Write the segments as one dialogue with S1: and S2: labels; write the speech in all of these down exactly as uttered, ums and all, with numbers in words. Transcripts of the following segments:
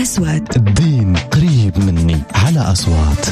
S1: أصوات.
S2: الدين قريب مني على أصوات.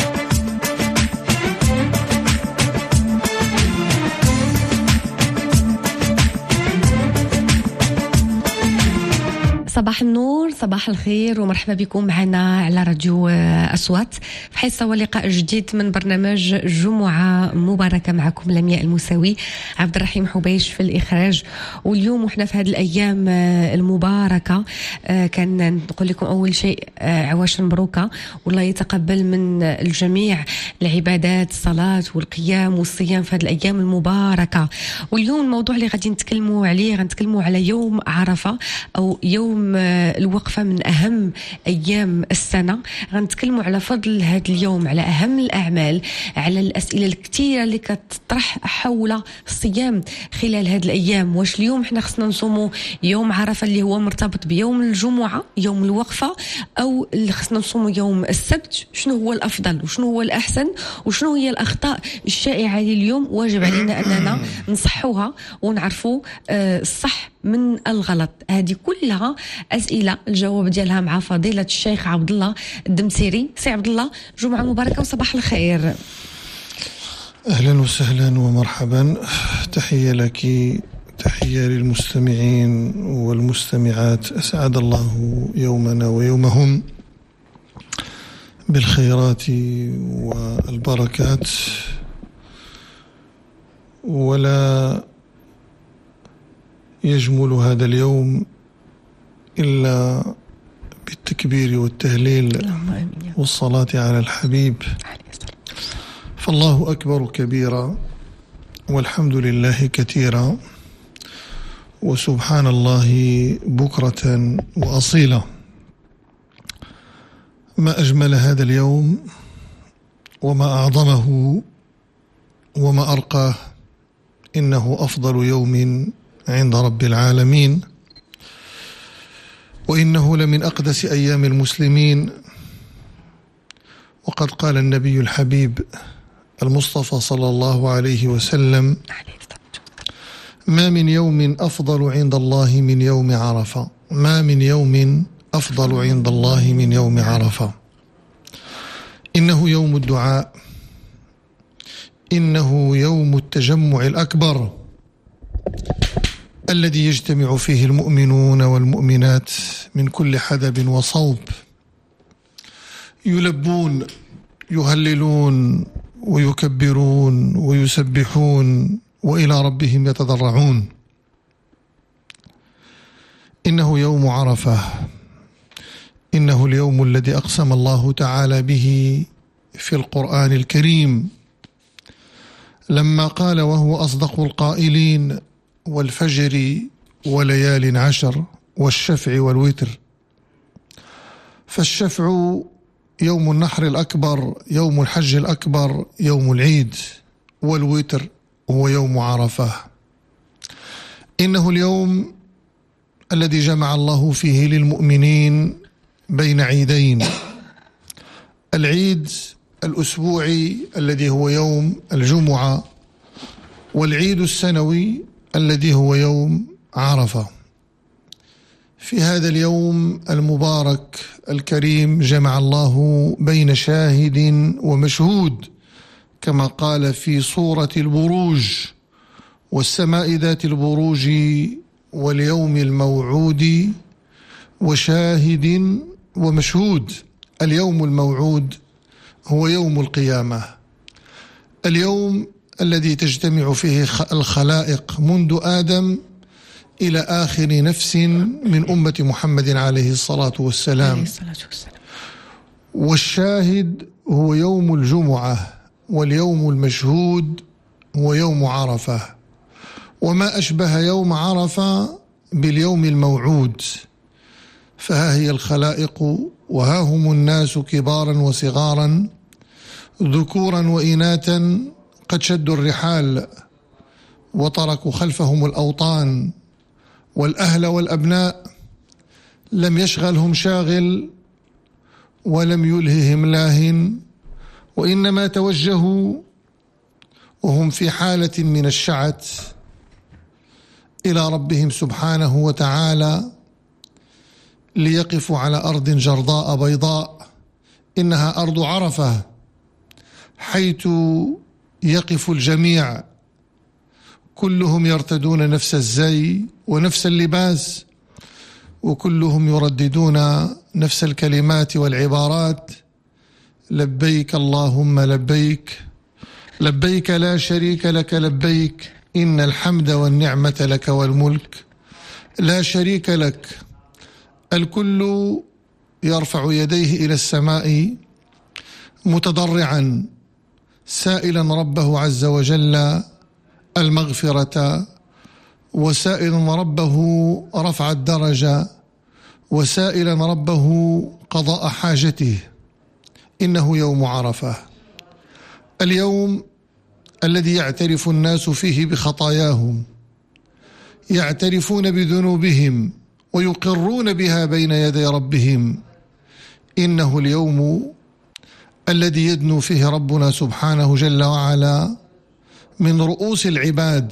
S3: صباح النور، صباح الخير، ومرحبا بكم معنا على راديو أصوات في حصة ولقاء جديد من برنامج جمعة مباركة. معكم لمياء المساوي، عبد الرحيم حبيش في الإخراج. واليوم وحنا في هذه الأيام المباركة كان نقول لكم أول شيء عواش مبروكة، والله يتقبل من الجميع العبادات، الصلاة والقيام والصيام في هذه الأيام المباركة. واليوم الموضوع اللي غادي نتكلموا عليه غنتكلموا على يوم عرفة أو يوم الوقفة، من أهم أيام السنة. غنتكلموا على فضل هذا اليوم، على أهم الأعمال، على الأسئلة الكثيرة اللي كتطرح حول الصيام خلال هذه الأيام. واش اليوم حنا خصنا نصوموا يوم عرفة اللي هو مرتبط بيوم الجمعة يوم الوقفة، أو اللي خصنا نصوموا يوم السبت؟ شنو هو الأفضل وشنو هو الأحسن وشنو هي الأخطاء الشائعة اليوم؟ واجب علينا أننا نصحوها ونعرفوا الصح من الغلط. هذه كلها أسئلة الجواب ديالها مع فضيلة الشيخ عبد الله الدمسيري. سي عبد الله، جمعة مباركة وصباح الخير.
S4: أهلا وسهلا ومرحبا، تحية لك، تحية للمستمعين والمستمعات. أسعد الله يومنا ويومهم بالخيرات والبركات، ولا يجمل هذا اليوم إلا بالتكبير والتهليل والصلاة على الحبيب. فالله أكبر كبيرا، والحمد لله كثيرا، وسبحان الله بكرة وأصيلا. ما أجمل هذا اليوم وما أعظمه وما أرقاه. إنه أفضل يوم عند رب العالمين، وإنه لمن أقدس أيام المسلمين. وقد قال النبي الحبيب المصطفى صلى الله عليه وسلم: ما من يوم أفضل عند الله من يوم عرفة، ما من يوم أفضل عند الله من يوم عرفة. إنه يوم الدعاء، إنه يوم التجمع الأكبر الذي يجتمع فيه المؤمنون والمؤمنات من كل حدب وصوب، يلبون يهللون ويكبرون ويسبحون وإلى ربهم يتضرعون. إنه يوم عرفة، إنه اليوم الذي أقسم الله تعالى به في القرآن الكريم لما قال وهو أصدق القائلين: والفجر وليال عشر والشفع والوتر. فالشفع يوم النحر الأكبر، يوم الحج الأكبر، يوم العيد، والوتر هو يوم عرفة. إنه اليوم الذي جمع الله فيه للمؤمنين بين عيدين: العيد الأسبوعي الذي هو يوم الجمعة، والعيد السنوي الذي هو يوم عرفة. في هذا اليوم المبارك الكريم جمع الله بين شاهد ومشهود، كما قال في سورة البروج: والسماء ذات البروج واليوم الموعود وشاهد ومشهود. اليوم الموعود هو يوم القيامة، اليوم الذي تجتمع فيه الخلائق منذ آدم إلى آخر نفس من أمة محمد عليه الصلاة والسلام. والشاهد هو يوم الجمعة، واليوم المشهود هو يوم عرفة. وما أشبه يوم عرفة باليوم الموعود، فها هي الخلائق وها هم الناس كبارا وصغارا، ذكورا وإناثا، قد شدوا الرحال وتركوا خلفهم الأوطان والأهل والأبناء. لم يشغلهم شاغل ولم يلههم لاهٍ، وإنما توجهوا وهم في حالة من الشعث إلى ربهم سبحانه وتعالى ليقفوا على أرض جرضاء بيضاء، إنها أرض عرفة، حيث يقف الجميع كلهم يرتدون نفس الزي ونفس اللباس، وكلهم يرددون نفس الكلمات والعبارات: لبيك اللهم لبيك، لبيك لا شريك لك لبيك، إن الحمد والنعمة لك والملك لا شريك لك. الكل يرفع يديه إلى السماء متضرعا سائلا ربه عز وجل المغفرة، وسائلا ربه رفع الدرجة، وسائلا ربه قضاء حاجته. إنه يوم عرفة، اليوم الذي يعترف الناس فيه بخطاياهم، يعترفون بذنوبهم ويقرون بها بين يدي ربهم. إنه اليوم الذي يدنو فيه ربنا سبحانه جل وعلا من رؤوس العباد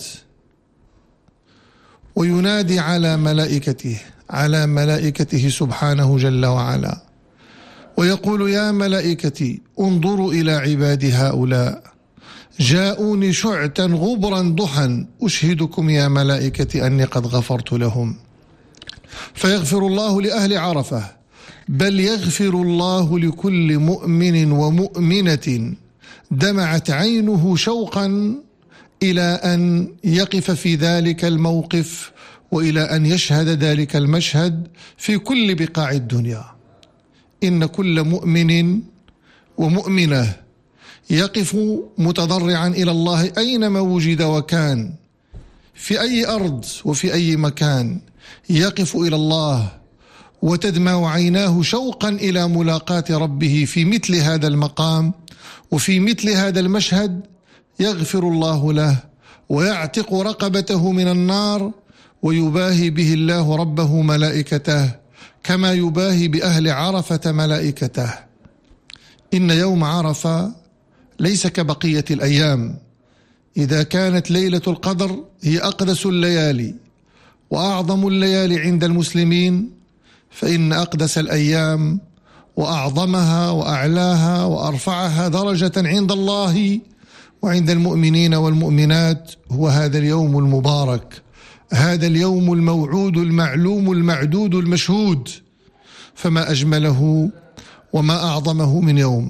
S4: وينادي على ملائكته على ملائكته سبحانه جل وعلا، ويقول: يا ملائكتي انظروا إلى عبادي هؤلاء، جاءوني شعثا غبرا ضحا، أشهدكم يا ملائكتي أني قد غفرت لهم. فيغفر الله لأهل عرفة، بل يغفر الله لكل مؤمن ومؤمنة دمعت عينه شوقا إلى أن يقف في ذلك الموقف، وإلى أن يشهد ذلك المشهد في كل بقاع الدنيا. إن كل مؤمن ومؤمنة يقف متضرعا إلى الله أينما وجد وكان، في أي أرض وفي أي مكان، يقف إلى الله وتدمع عيناه شوقا إلى ملاقاة ربه في مثل هذا المقام وفي مثل هذا المشهد. يغفر الله له ويعتق رقبته من النار، ويباهي به الله ربه ملائكته كما يباهي بأهل عرفة ملائكته. إن يوم عرفة ليس كبقية الأيام. إذا كانت ليلة القدر هي أقدس الليالي وأعظم الليالي عند المسلمين، فإن أقدس الأيام وأعظمها وأعلاها وأرفعها درجة عند الله وعند المؤمنين والمؤمنات هو هذا اليوم المبارك، هذا اليوم الموعود المعلوم المعدود المشهود. فما أجمله وما أعظمه من يوم.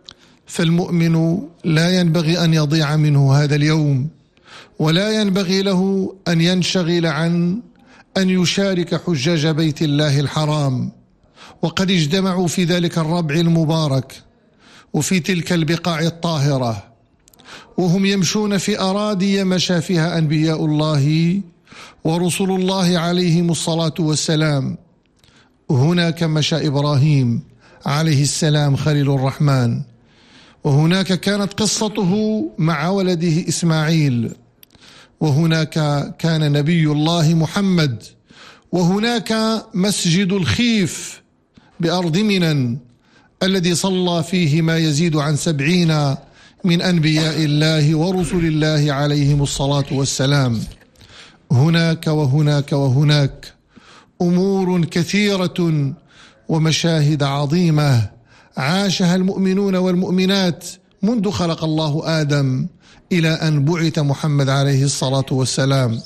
S4: فالمؤمن لا ينبغي أن يضيع منه هذا اليوم، ولا ينبغي له أن ينشغل عن أن يشارك حجاج بيت الله الحرام، وقد اجتمعوا في ذلك الربع المبارك وفي تلك البقاع الطاهرة، وهم يمشون في أراضي مشى فيها أنبياء الله ورسل الله عليهم الصلاة والسلام. هناك مشى إبراهيم عليه السلام خليل الرحمن، وهناك كانت قصته مع ولده إسماعيل، وهناك كان نبي الله محمد، وهناك مسجد الخيف بأرض منى الذي صلى فيه ما يزيد عن سبعين من أنبياء الله ورسل الله عليهم الصلاة والسلام. هناك وهناك وهناك أمور كثيرة ومشاهد عظيمة عاشها المؤمنون والمؤمنات منذ خلق الله آدم إلى أن بعث محمد عليه الصلاة والسلام.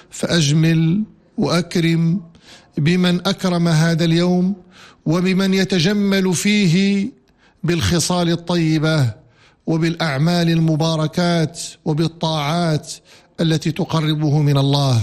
S4: فأجمل وأكرم بمن أكرم هذا اليوم، وبمن يتجمل فيه بالخصال الطيبة وبالأعمال المباركات وبالطاعات التي تقربه من الله.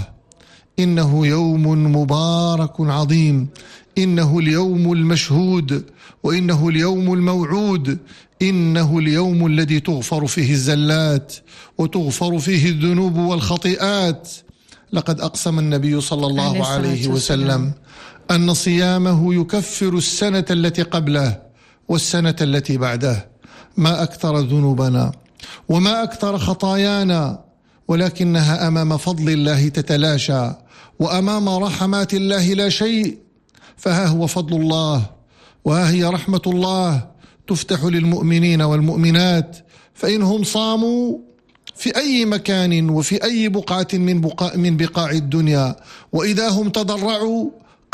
S4: إنه يوم مبارك عظيم، إنه اليوم المشهود، وإنه اليوم الموعود، إنه اليوم الذي تغفر فيه الزلات وتغفر فيه الذنوب والخطيئات. لقد أقسم النبي صلى الله عليه وسلم أن صيامه يكفر السنة التي قبله والسنة التي بعده. ما أكثر ذنوبنا وما أكثر خطايانا، ولكنها أمام فضل الله تتلاشى، وأمام رحمات الله لا شيء. فها هو فضل الله وها هي رحمة الله تفتح للمؤمنين والمؤمنات، فإنهم صاموا في أي مكان وفي أي بقعة من بقاع, من بقاع الدنيا، وإذا هم تضرعوا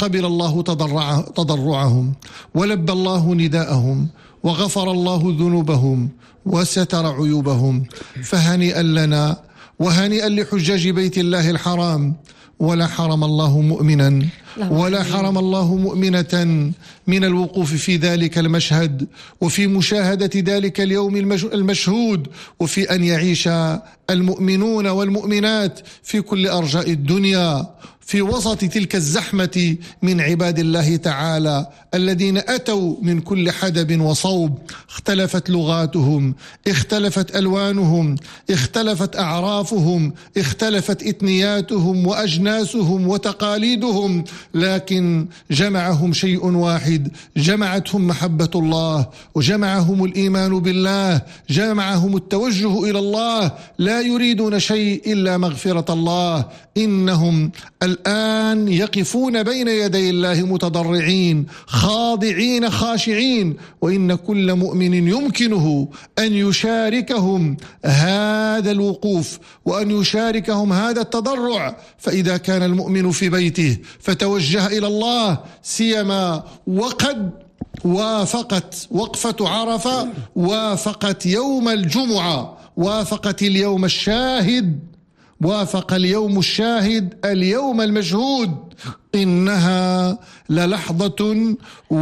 S4: قبل الله تضرع تضرعهم ولبى الله نداءهم وغفر الله ذنوبهم وستر عيوبهم. فهنيئا لنا وهنيئا لحجاج بيت الله الحرام. ولا حرم الله مؤمنا ولا حرم الله مؤمنة من الوقوف في ذلك المشهد وفي مشاهدة ذلك اليوم المشهود، وفي أن يعيش المؤمنون والمؤمنات في كل أرجاء الدنيا في وسط تلك الزحمة من عباد الله تعالى الذين أتوا من كل حدب وصوب. اختلفت لغاتهم، اختلفت ألوانهم، اختلفت أعرافهم، اختلفت إثنياتهم وأجناسهم وتقاليدهم، لكن جمعهم شيء واحد، جمعتهم محبة الله وجمعهم الإيمان بالله، جمعهم التوجه إلى الله، لا يريدون شيء إلا مغفرة الله. إنهم الآن يقفون بين يدي الله متضرعين خاضعين خاشعين، وإن كل مؤمن يمكنه أن يشاركهم هذا الوقوف وأن يشاركهم هذا التضرع. فإذا كان المؤمن في بيته فتوجه إلى الله، سيما وقد وافقت وقفة عرفة، وافقت يوم الجمعة، وافقت اليوم الشاهد، وافق اليوم الشاهد اليوم المشهود. إنها للحظة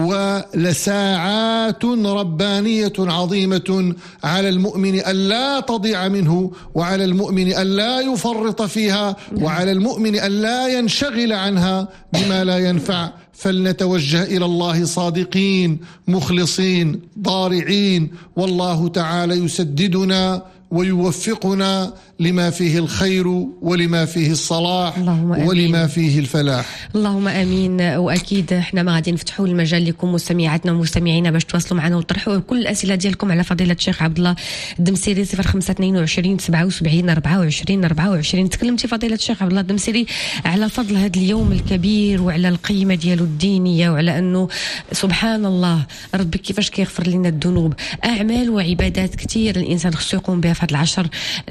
S4: ولساعات ربانية عظيمة على المؤمن أن لا تضيع منه، وعلى المؤمن أن لا يفرط فيها، وعلى المؤمن أن لا ينشغل عنها بما لا ينفع. فلنتوجه إلى الله صادقين مخلصين ضارعين، والله تعالى يسددنا ويوفقنا لما فيه الخير ولما فيه الصلاح ولما فيه الفلاح.
S3: اللهم امين. واكيد احنا ما غادي نفتحوا المجال لكم مستمعاتنا ومستمعينا باش تواصلوا معنا وتطرحوا كل الاسئله ديالكم على فضيله الشيخ عبد الله الدمسيري صفر خمسة اثنين وعشرين سبعة وسبعين أربعة وعشرين أربعة وعشرين. تكلمتي فضيله الشيخ عبد الله الدمسيري على فضل هذا اليوم الكبير وعلى القيمه ديالو الدينيه، وعلى انه سبحان الله ربي كيفاش كيغفر لنا الذنوب. اعمال وعبادات كثير الانسان خصو يقوم بها في هذه العشر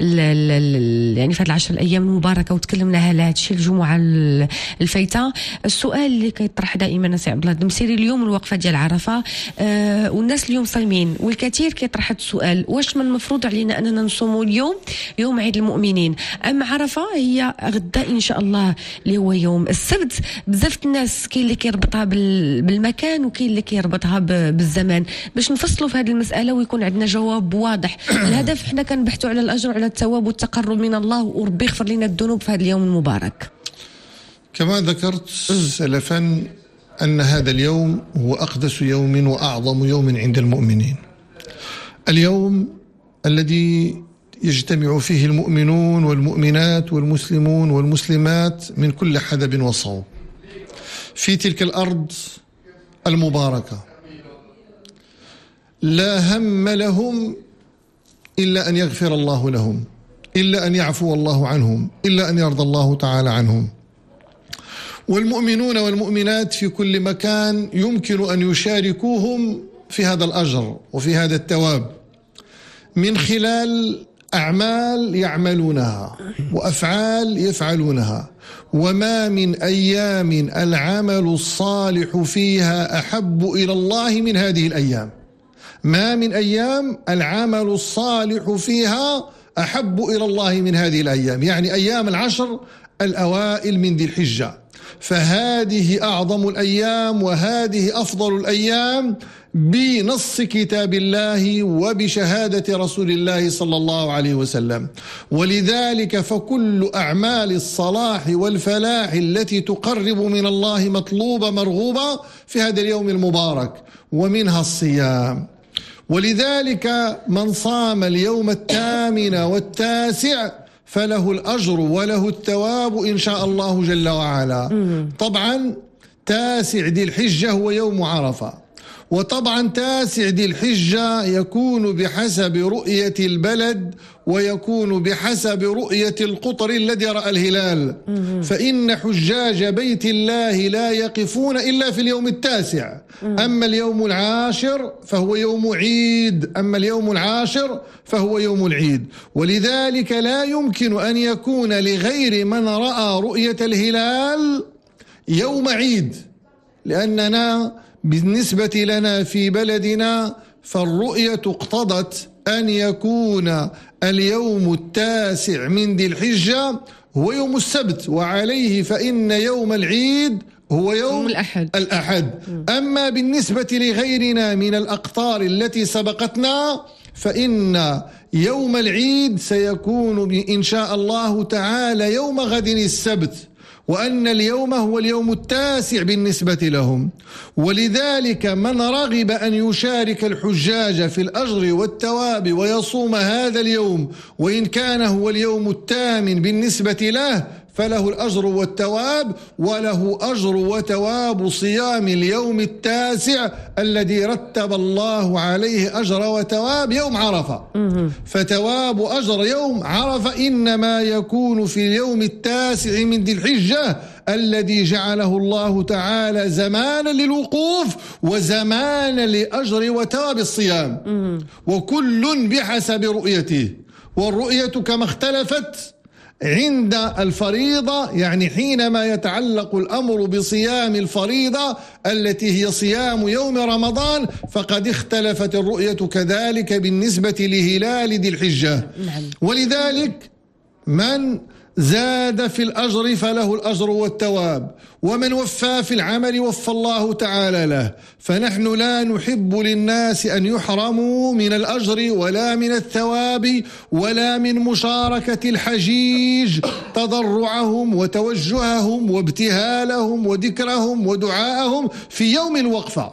S3: يعني في هذه العشر الايام المباركه، وتكلمنا على هذا الشيء الجمعه الفايته. السؤال اللي كيطرح دائما سي عبد الله الدمسيري، اليوم الوقفه ديال عرفه آه والناس اليوم صايمين، والكثير كيطرح السؤال واش من المفروض علينا اننا نصوموا اليوم يوم عيد المؤمنين، ام عرفه هي غدا ان شاء الله اللي هو يوم السبت؟ بزاف الناس كاين اللي كيربطها بالمكان وكاين اللي كيربطها بالزمان. باش نفصلوا في هذه المساله ويكون عندنا جواب واضح. الهدف حنا كنبحثوا على الاجر وعلى الثواب والتقرب من الله، وربي يغفر لنا الذنوب في هذا اليوم المبارك.
S4: كما ذكرت سلفا أن هذا اليوم هو أقدس يوم وأعظم يوم عند المؤمنين، اليوم الذي يجتمع فيه المؤمنون والمؤمنات والمسلمون والمسلمات من كل حدب وصوب في تلك الأرض المباركة، لا هم لهم إلا أن يغفر الله لهم، إلا أن يعفو الله عنهم، إلا أن يرضى الله تعالى عنهم. والمؤمنون والمؤمنات في كل مكان يمكن أن يشاركوهم في هذا الأجر وفي هذا الثواب من خلال أعمال يعملونها وأفعال يفعلونها. وما من أيام العمل الصالح فيها أحب إلى الله من هذه الأيام، ما من أيام العمل الصالح فيها أحب إلى الله من هذه الأيام، يعني أيام العشر الأوائل من ذي الحجة. فهذه أعظم الأيام وهذه أفضل الأيام بنص كتاب الله وبشهادة رسول الله صلى الله عليه وسلم. ولذلك فكل أعمال الصلاح والفلاح التي تقرب من الله مطلوبة مرغوبة في هذا اليوم المبارك، ومنها الصيام. ولذلك من صام اليوم الثامن والتاسع فله الأجر وله الثواب إن شاء الله جل وعلا. طبعا تاسع ذي الحجة هو يوم عرفة، وطبعا تاسع ذي الحجة يكون بحسب رؤية البلد ويكون بحسب رؤية القطر الذي رأى الهلال. فإن حجاج بيت الله لا يقفون إلا في اليوم التاسع، أما اليوم العاشر فهو يوم عيد، أما اليوم العاشر فهو يوم العيد. ولذلك لا يمكن أن يكون لغير من رأى رؤية الهلال يوم عيد، لأننا بالنسبة لنا في بلدنا فالرؤية اقتضت أن يكون اليوم التاسع من ذي الحجة هو يوم السبت، وعليه فإن يوم العيد هو يوم الأحد, الأحد. أما بالنسبة لغيرنا من الأقطار التي سبقتنا فإن يوم العيد سيكون إن شاء الله تعالى يوم غد السبت، وأن اليوم هو اليوم التاسع بالنسبة لهم. ولذلك من رغب أن يشارك الحجاج في الأجر والثواب ويصوم هذا اليوم وإن كان هو اليوم الثامن بالنسبة له فله الأجر والثواب، وله أجر وثواب صيام اليوم التاسع الذي رتب الله عليه أجر وثواب يوم عرفة. فتواب أجر يوم عرفة إنما يكون في اليوم التاسع من ذي الحجة الذي جعله الله تعالى زمانا للوقوف وزمانا لأجر وثواب الصيام، وكل بحسب رؤيته. والرؤية كما اختلفت عند الفريضة، يعني حينما يتعلق الأمر بصيام الفريضة التي هي صيام يوم رمضان فقد اختلفت الرؤية كذلك بالنسبة لهلال ذي الحجة. ولذلك من زاد في الأجر فله الأجر والثواب، ومن وفى في العمل وفى الله تعالى له. فنحن لا نحب للناس أن يحرموا من الأجر ولا من الثواب ولا من مشاركة الحجيج تضرعهم وتوجههم وابتهالهم وذكرهم ودعاءهم في يوم الوقفة.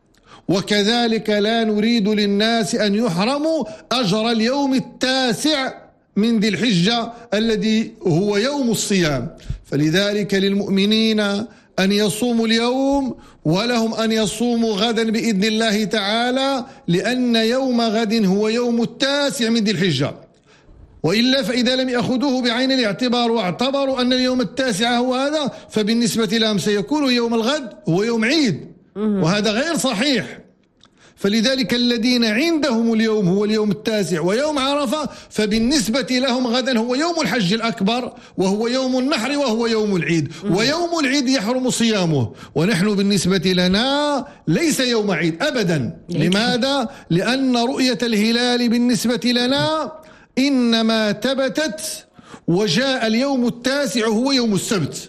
S4: وكذلك لا نريد للناس أن يحرموا أجر اليوم التاسع من ذي الحجة الذي هو يوم الصيام. فلذلك للمؤمنين أن يصوموا اليوم ولهم أن يصوموا غدا بإذن الله تعالى، لأن يوم غد هو يوم التاسع من ذي الحجة. وإلا فإذا لم يأخذوه بعين الاعتبار واعتبروا أن اليوم التاسع هو هذا فبالنسبة لهم سيكون يوم الغد هو يوم عيد، وهذا غير صحيح. فلذلك الذين عندهم اليوم هو اليوم التاسع ويوم عرفة فبالنسبة لهم غدا هو يوم الحج الأكبر وهو يوم النحر وهو يوم العيد، ويوم العيد يحرم صيامه، ونحن بالنسبة لنا ليس يوم عيد أبدا. لماذا؟ لأن رؤية الهلال بالنسبة لنا إنما ثبتت وجاء اليوم التاسع هو يوم السبت،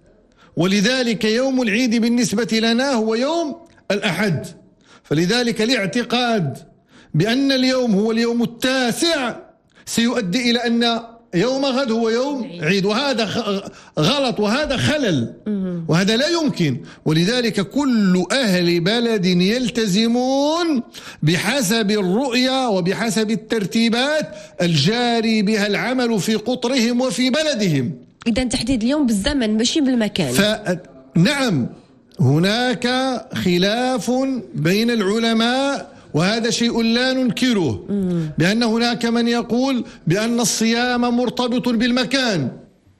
S4: ولذلك يوم العيد بالنسبة لنا هو يوم الأحد. فلذلك الاعتقاد بأن اليوم هو اليوم التاسع سيؤدي إلى أن يوم غد هو يوم عيد، وهذا غلط وهذا خلل وهذا لا يمكن. ولذلك كل أهل بلد يلتزمون بحسب الرؤية وبحسب الترتيبات الجاري بها العمل في قطرهم وفي بلدهم.
S3: إذا تحديد اليوم بالزمن ماشي بالمكان.
S4: فنعم هناك خلاف بين العلماء وهذا شيء لا ننكره، بأن هناك من يقول بأن الصيام مرتبط بالمكان،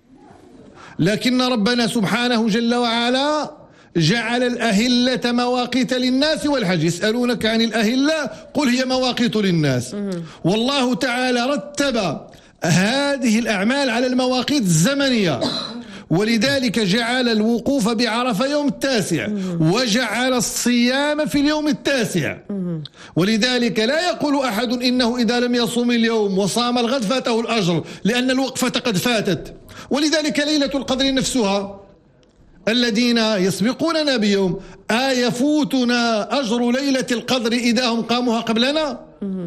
S4: لكن ربنا سبحانه جل وعلا جعل الأهلة مواقيت للناس والحج. يسألونك عن الأهلة قل هي مواقيت للناس، والله تعالى رتب هذه الأعمال على المواقيت الزمنية، ولذلك جعل الوقوف بعرفة يوم التاسع وجعل الصيام في اليوم التاسع. ولذلك لا يقول أحد إنه إذا لم يصوم اليوم وصام الغد فاته الأجر، لأن الوقفة قد فاتت. ولذلك ليلة القدر نفسها الذين يسبقوننا بيوم أيفوتنا أجر ليلة القدر إذا هم قاموها قبلنا؟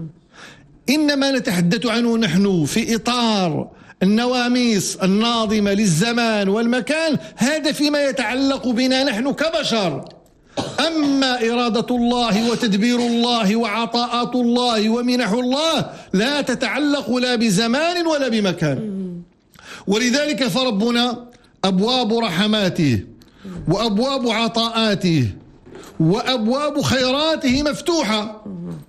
S4: إنما نتحدث عنه نحن في إطار النواميس الناظمة للزمان والمكان، هذا فيما يتعلق بنا نحن كبشر. أما إرادة الله وتدبير الله وعطاءات الله ومنح الله لا تتعلق لا بزمان ولا بمكان. ولذلك فربنا أبواب رحماته وأبواب عطاءاته وأبواب خيراته مفتوحة.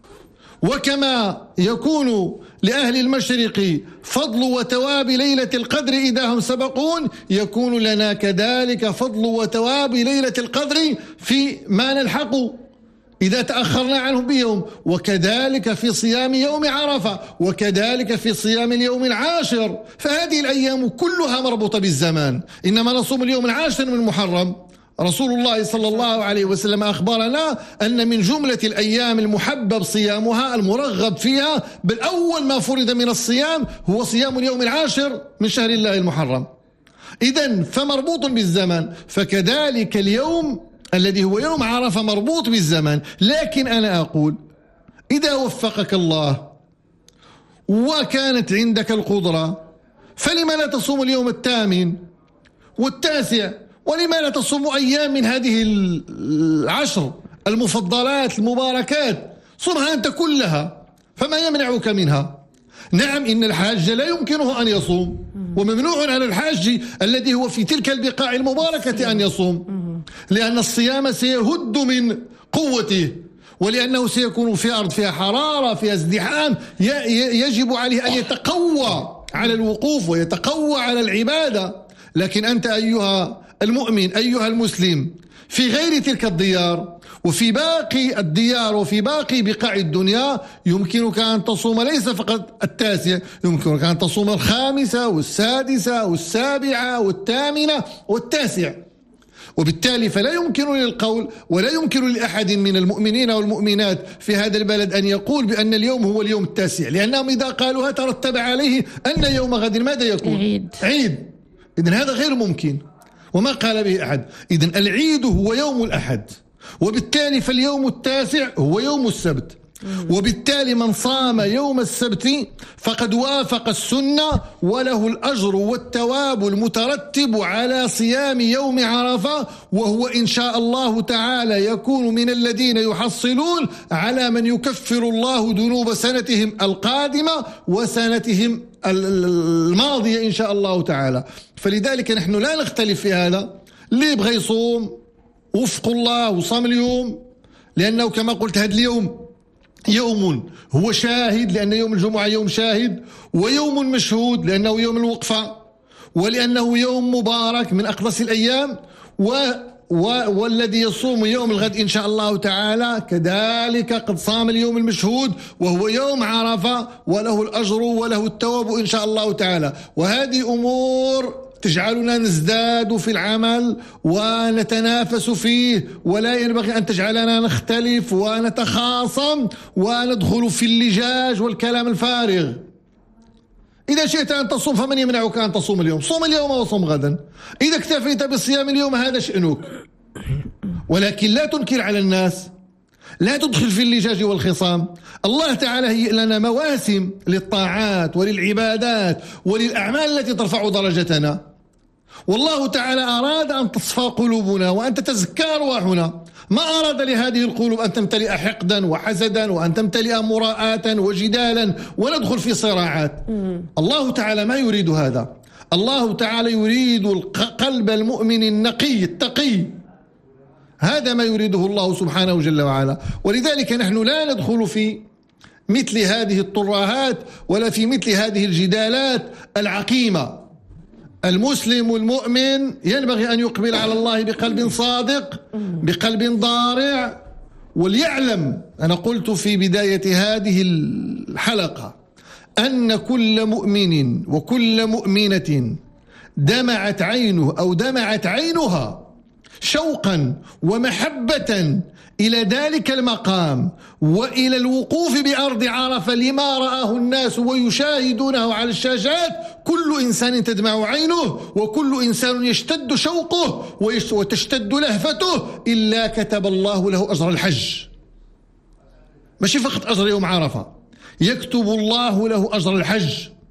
S4: وكما يكون لأهل المشرق فضل وتواب ليلة القدر إذا هم سبقون، يكون لنا كذلك فضل وتواب ليلة القدر في ما نلحق إذا تأخرنا عنه بيوم، وكذلك في صيام يوم عرفة، وكذلك في صيام اليوم العاشر. فهذه الأيام كلها مربوطة بالزمان. إنما نصوم اليوم العاشر من محرم رسول الله صلى الله عليه وسلم أخبرنا أن من جملة الأيام المحبب صيامها المرغب فيها، بل أول ما فرض من الصيام هو صيام اليوم العاشر من شهر الله المحرم. إذن فمربوط بالزمن، فكذلك اليوم الذي هو يوم عرفة مربوط بالزمن. لكن أنا أقول إذا وفقك الله وكانت عندك القدرة فلما لا تصوم اليوم الثامن والتاسع؟ ولما لا تصوم أيام من هذه العشر المفضلات المباركات؟ صمها أنت كلها، فما يمنعك منها؟ نعم إن الحاج لا يمكنه أن يصوم، وممنوع على الحاج الذي هو في تلك البقاع المباركة أن يصوم، لأن الصيام سيهد من قوته، ولأنه سيكون في أرض فيها حرارة فيها ازدحام، يجب عليه أن يتقوى على الوقوف ويتقوى على العبادة. لكن أنت أيها المؤمن أيها المسلم في غير تلك الديار وفي باقي الديار وفي باقي بقاع الدنيا يمكنك أن تصوم ليس فقط التاسع، يمكنك أن تصوم الخامسة والسادسة والسابعة والثامنة والتاسع. وبالتالي فلا يمكن للقول ولا يمكن لأحد من المؤمنين والمؤمنات في هذا البلد أن يقول بأن اليوم هو اليوم التاسع، لأنهم إذا قالوها ترتب عليه أن يوم غد ماذا يكون؟ عيد, عيد. إذن هذا غير ممكن وما قال به أحد. إذن العيد هو يوم الأحد، وبالتالي فاليوم التاسع هو يوم السبت، وبالتالي من صام يوم السبت فقد وافق السنة وله الأجر والثواب المترتب على صيام يوم عرفة، وهو إن شاء الله تعالى يكون من الذين يحصلون على من يكفر الله ذنوب سنتهم القادمة وسنتهم الماضية إن شاء الله تعالى. فلذلك نحن لا نختلف في هذا، اللي يبغى يصوم وفق الله وصام اليوم، لأنه كما قلت هذا اليوم يوم هو شاهد، لأن يوم الجمعة يوم شاهد، ويوم مشهود لأنه يوم الوقفة، ولأنه يوم مبارك من أقدس الأيام، و و والذي يصوم يوم الغد إن شاء الله تعالى كذلك قد صام اليوم المشهود وهو يوم عرفة، وله الأجر وله الثواب إن شاء الله تعالى. وهذه أمور تجعلنا نزداد في العمل ونتنافس فيه، ولا ينبغي أن تجعلنا نختلف ونتخاصم وندخل في اللجاج والكلام الفارغ. إذا شئت أن تصوم فمن يمنعك أن تصوم اليوم؟ صوم اليوم وصوم غدا. إذا اكتفيت بصيام اليوم هذا شأنك، ولكن لا تنكر على الناس، لا تدخل في اللجاج والخصام. الله تعالى هي لنا مواسم للطاعات وللعبادات وللأعمال التي ترفع درجتنا، والله تعالى أراد أن تصفى قلوبنا وأن تتزكى أرواحنا، ما أراد لهذه القلوب أن تمتلئ حقدا وحسدا وأن تمتلئ مراءة وجدالا وندخل في صراعات. الله تعالى ما يريد هذا. الله تعالى يريد قلب المؤمن النقي التقي، هذا ما يريده الله سبحانه جل وعلا. ولذلك نحن لا ندخل في مثل هذه الطراهات ولا في مثل هذه الجدالات العقيمة. المسلم والمؤمن ينبغي أن يقبل على الله بقلب صادق بقلب ضارع، وليعلم، أنا قلت في بداية هذه الحلقة أن كل مؤمن وكل مؤمنة دمعت عينه أو دمعت عينها شوقا ومحبة إلى ذلك المقام وإلى الوقوف بأرض عرفة لما رآه الناس ويشاهدونه على الشاشات، كل إنسان تدمع عينه وكل إنسان يشتد شوقه وتشتد لهفته، إلا كتب الله له أجر الحج، ماشي فقط أجر يوم عرفة، يكتب الله له أجر الحج.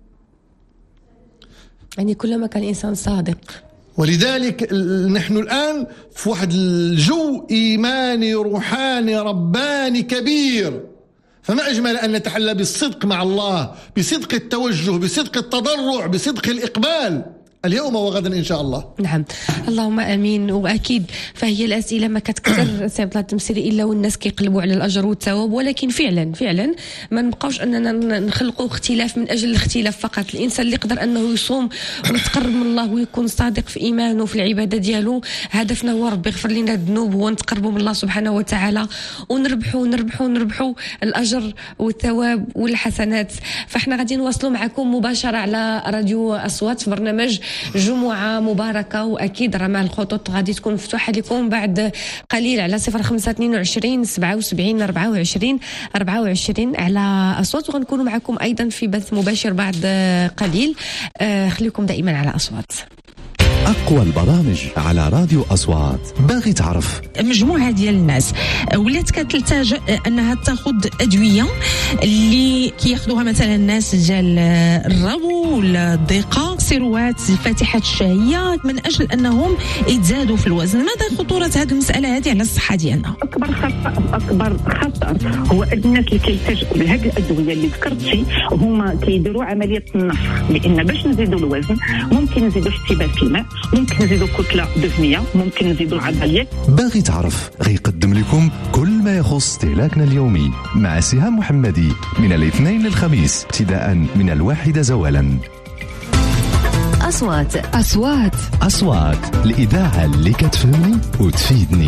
S3: يعني كلما كان الإنسان صادق.
S4: ولذلك نحن الآن في واحد الجو إيماني روحاني رباني كبير، فما أجمل أن نتحلى بالصدق مع الله، بصدق التوجه، بصدق التضرع، بصدق الإقبال اليوم وغدا إن شاء الله.
S3: نعم اللهم آمين. وأكيد فهي الأسئلة ما كتكثر سي عبد الله التمسيري إلا والناس كيقلبوا على الأجر والثواب، ولكن فعلا فعلا ما نبقاوش أننا نخلقوا اختلاف من أجل الاختلاف فقط. الإنسان اللي يقدر أنه يصوم ويتقرب من الله ويكون صادق في إيمانه في العبادة ديالو، هدفنا هو ربي يغفر لنا الذنوب ونتقربوا من الله سبحانه وتعالى ونربحوا نربحوا نربحوا الأجر والثواب والحسنات. فاحنا غادي نواصلوا معكم مباشرة على راديو أصوات في برنامج جمعة مباركة، وأكيد راه الخطوط غادي تكون مفتوحة لكم بعد قليل على صفر خمسة اثنين وعشرين سبعة وسبعين أربعة وعشرين أربعة وعشرين على أصوات، وغنكون معكم أيضا في بث مباشر بعد قليل. خليكم دائما على أصوات.
S2: أقوى البرامج على راديو أصوات. باغي تعرف؟
S1: مجموعة ديال الناس ولات كتلتجأ أنها تاخذ أدوية اللي كياخذوها مثلا الناس ديال الربو ولا الضيقة، سيروات، فاتحة الشهية، من أجل أنهم يتزادوا في الوزن. ماذا خطورة هذه المسألة هذه على الصحة ديالنا؟
S5: أكبر خطأ أكبر خطر هو الناس اللي كيلتجئوا لهذه الأدوية اللي ذكرتي هما كيديروا عملية النفخ، لأن باش نزيدوا الوزن ممكن نزيدوا اشتباك الماء، ممكن نزيدوا كتلة دهنية، ممكن نزيدوا العضليات.
S2: باغي تعرف غيقدم لكم كل ما يخص استهلاكنا اليومي مع سهام محمدي من الاثنين للخميس ابتداء من الواحدة زوالا.
S6: أصوات أصوات
S2: أصوات الإذاعة اللي كتفهمني وتفيدني.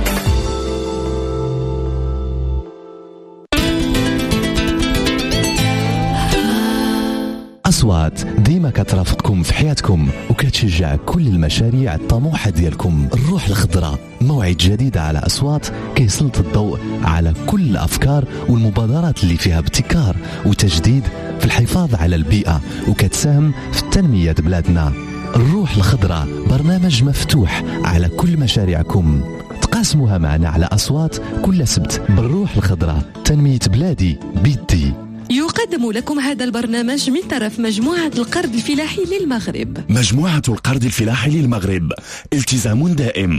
S2: أصوات ديما كترافقكم في حياتكم وكتشجع كل المشاريع الطموحة ديالكم. الروح الخضراء موعد جديد على أصوات كيسلط الضوء على كل الأفكار والمبادرات اللي فيها ابتكار وتجديد في الحفاظ على البيئة وكتساهم في التنمية بلادنا. الروح الخضراء برنامج مفتوح على كل مشاريعكم، تقاسموها معنا على أصوات كل سبت. بالروح الخضراء تنمية بلادي بيدي.
S6: يقدم لكم هذا البرنامج من طرف مجموعة القرض الفلاحي للمغرب.
S7: مجموعة القرض الفلاحي للمغرب، التزام دائم.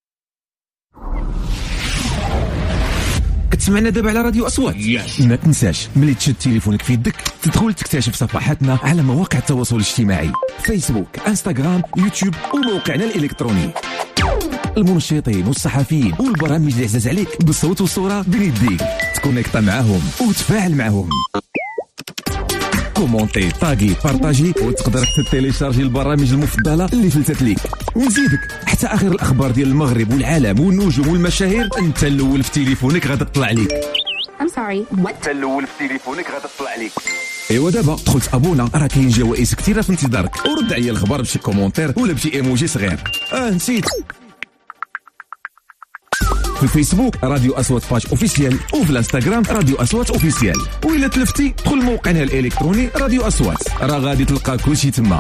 S8: كتسمعنا دابا على راديو أصوات. yes. ما تنساش ملي تشد تليفونك في يدك تدخل تكتشف صفحاتنا على مواقع التواصل الاجتماعي، فيسبوك، انستغرام، يوتيوب وموقعنا الإلكتروني. المنشطين والصحفيين والبرامج اللي عزاز عليك بالصوت والصورة بين يديك، تكونيكتا معاهم وتفاعل معاهم. كومونتي، طاغي، بارطاجي، وتقدر حتى تيليشارجي البرامج المفضلة اللي فلتت ليك، ونزيدك حتى آخر الأخبار ديال المغرب والعالم والنجوم والمشاهير. أنت الأول في تليفونك غادي تطلع ليك.
S9: I'm sorry. What?
S8: أنت الأول في تليفونك غادي تطلع ليك. ايوا دابا دخلت ابونا، راه كاين جوائز كثيره في انتظارك، ورد عليا الخبر بشي كومونتير ولا بشي ايموجي صغير. اه نسيت، في الفيسبوك راديو أصوات باج اوفيسيال، وفي الانستغرام راديو أصوات اوفيسيال، وإلا تلفتي دخل موقعنا الالكتروني راديو أصوات، راه غادي تلقى كلشي تما.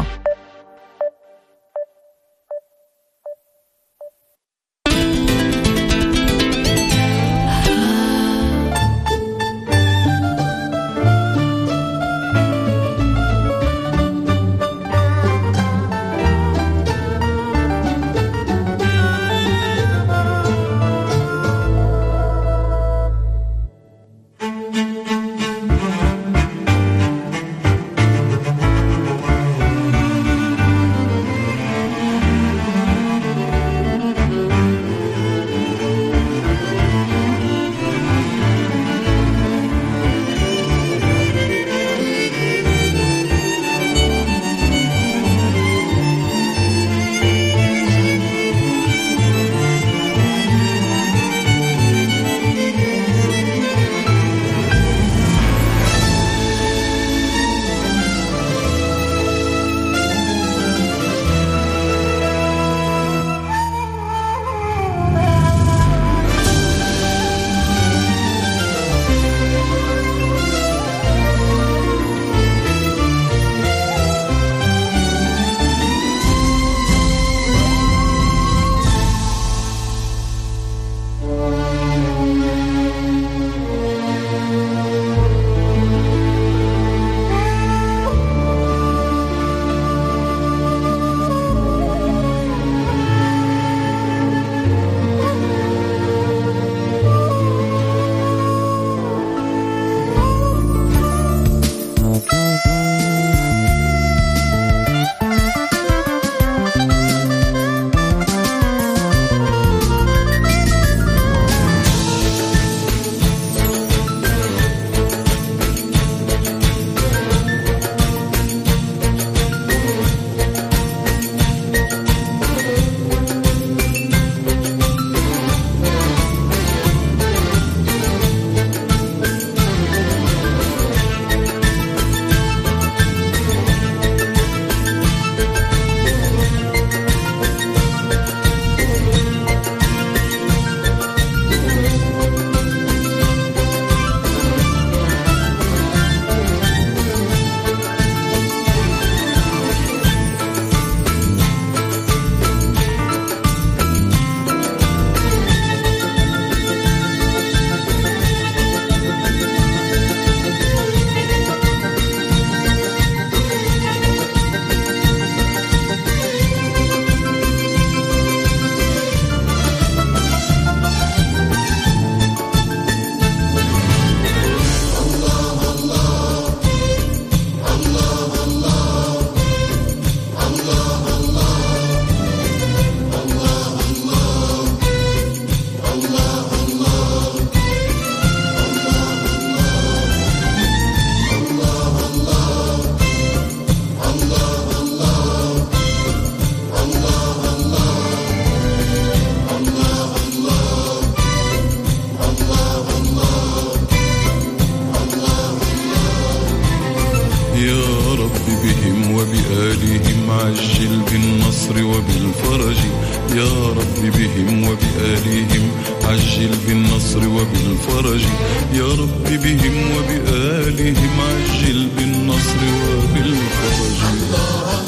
S10: وبآلهم عجل بالنصر وبالفرج يا رب بهم وبآلهم عجل بالنصر وبالفرج يا رب بهم وبآلهم عجل بالنصر وبالفرج. الله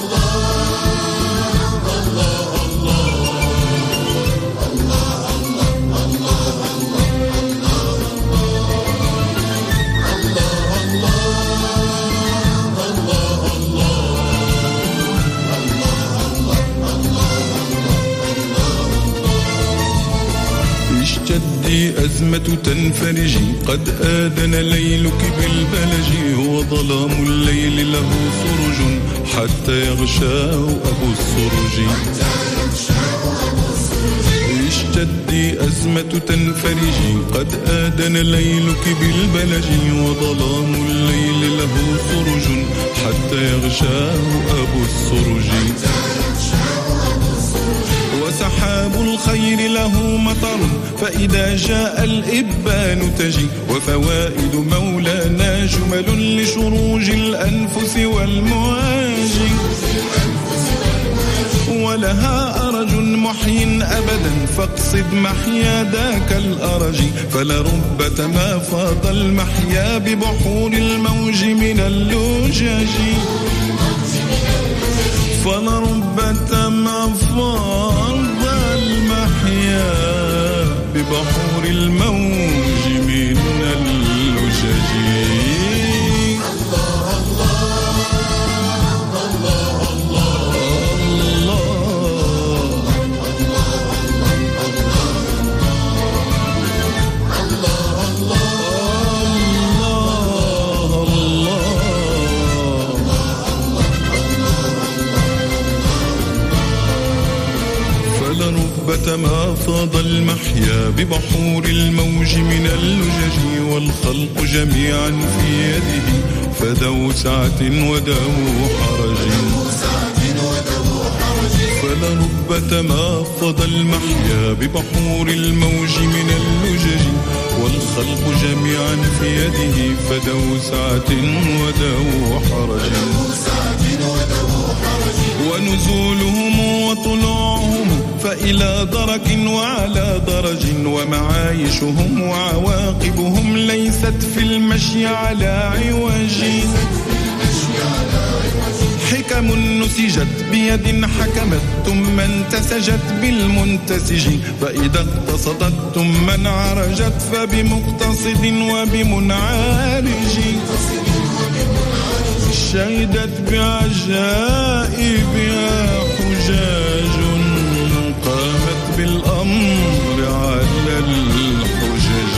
S10: اشتدي أزمة تنفرجي قد آذن ليلك بالبلج هو ظلام الليل له سرج حتى يغشاه أبو السرج. اشتدي أزمة تنفرجي قد آذن ليلك بالبلج وظلام الليل له سرج حتى يغشاه أبو السرج. وسحاب الخير له مطر فإذا جاء الإبان تجي وفوائد مولانا جمل لشروج الأنفس والمواجي ولها أرج محي أبدا فاقصد محيا ذاك الأرج فلربة ما فاض المحيا ببحور الموج من اللجاج فلربة ما فاض المحيا ببحور الموج من اللجاج. ما فاض المحيا ببحور الموج من اللجج والخلق جميعا في يده فذو سعة وذو حرج فلربة ما فاض المحيا ببحور الموج من اللجج والخلق جميعا في يده فذو سعة وذو حرج ونزولهم وطلوعهم فإلى درك وعلى درج ومعايشهم وعواقبهم ليست في المشي على عوج حكم نسجت بيد حكمت ثم انتسجت بالمنتسج فإذا اقتصدت ثم انعرجت فبمقتصد وبمنعرج شهدت بعجائبها حجاج قامت بالأمر على الحجج.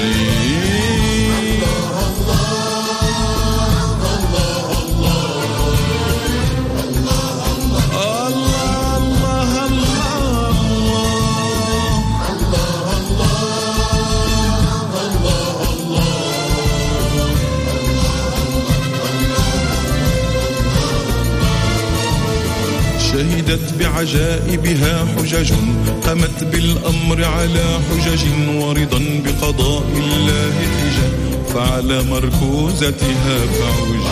S10: شهدت بعجائبها حجج قامت بالأمر على حجج ورضا بقضاء الله حجج فعلى مركوزتها فعوج.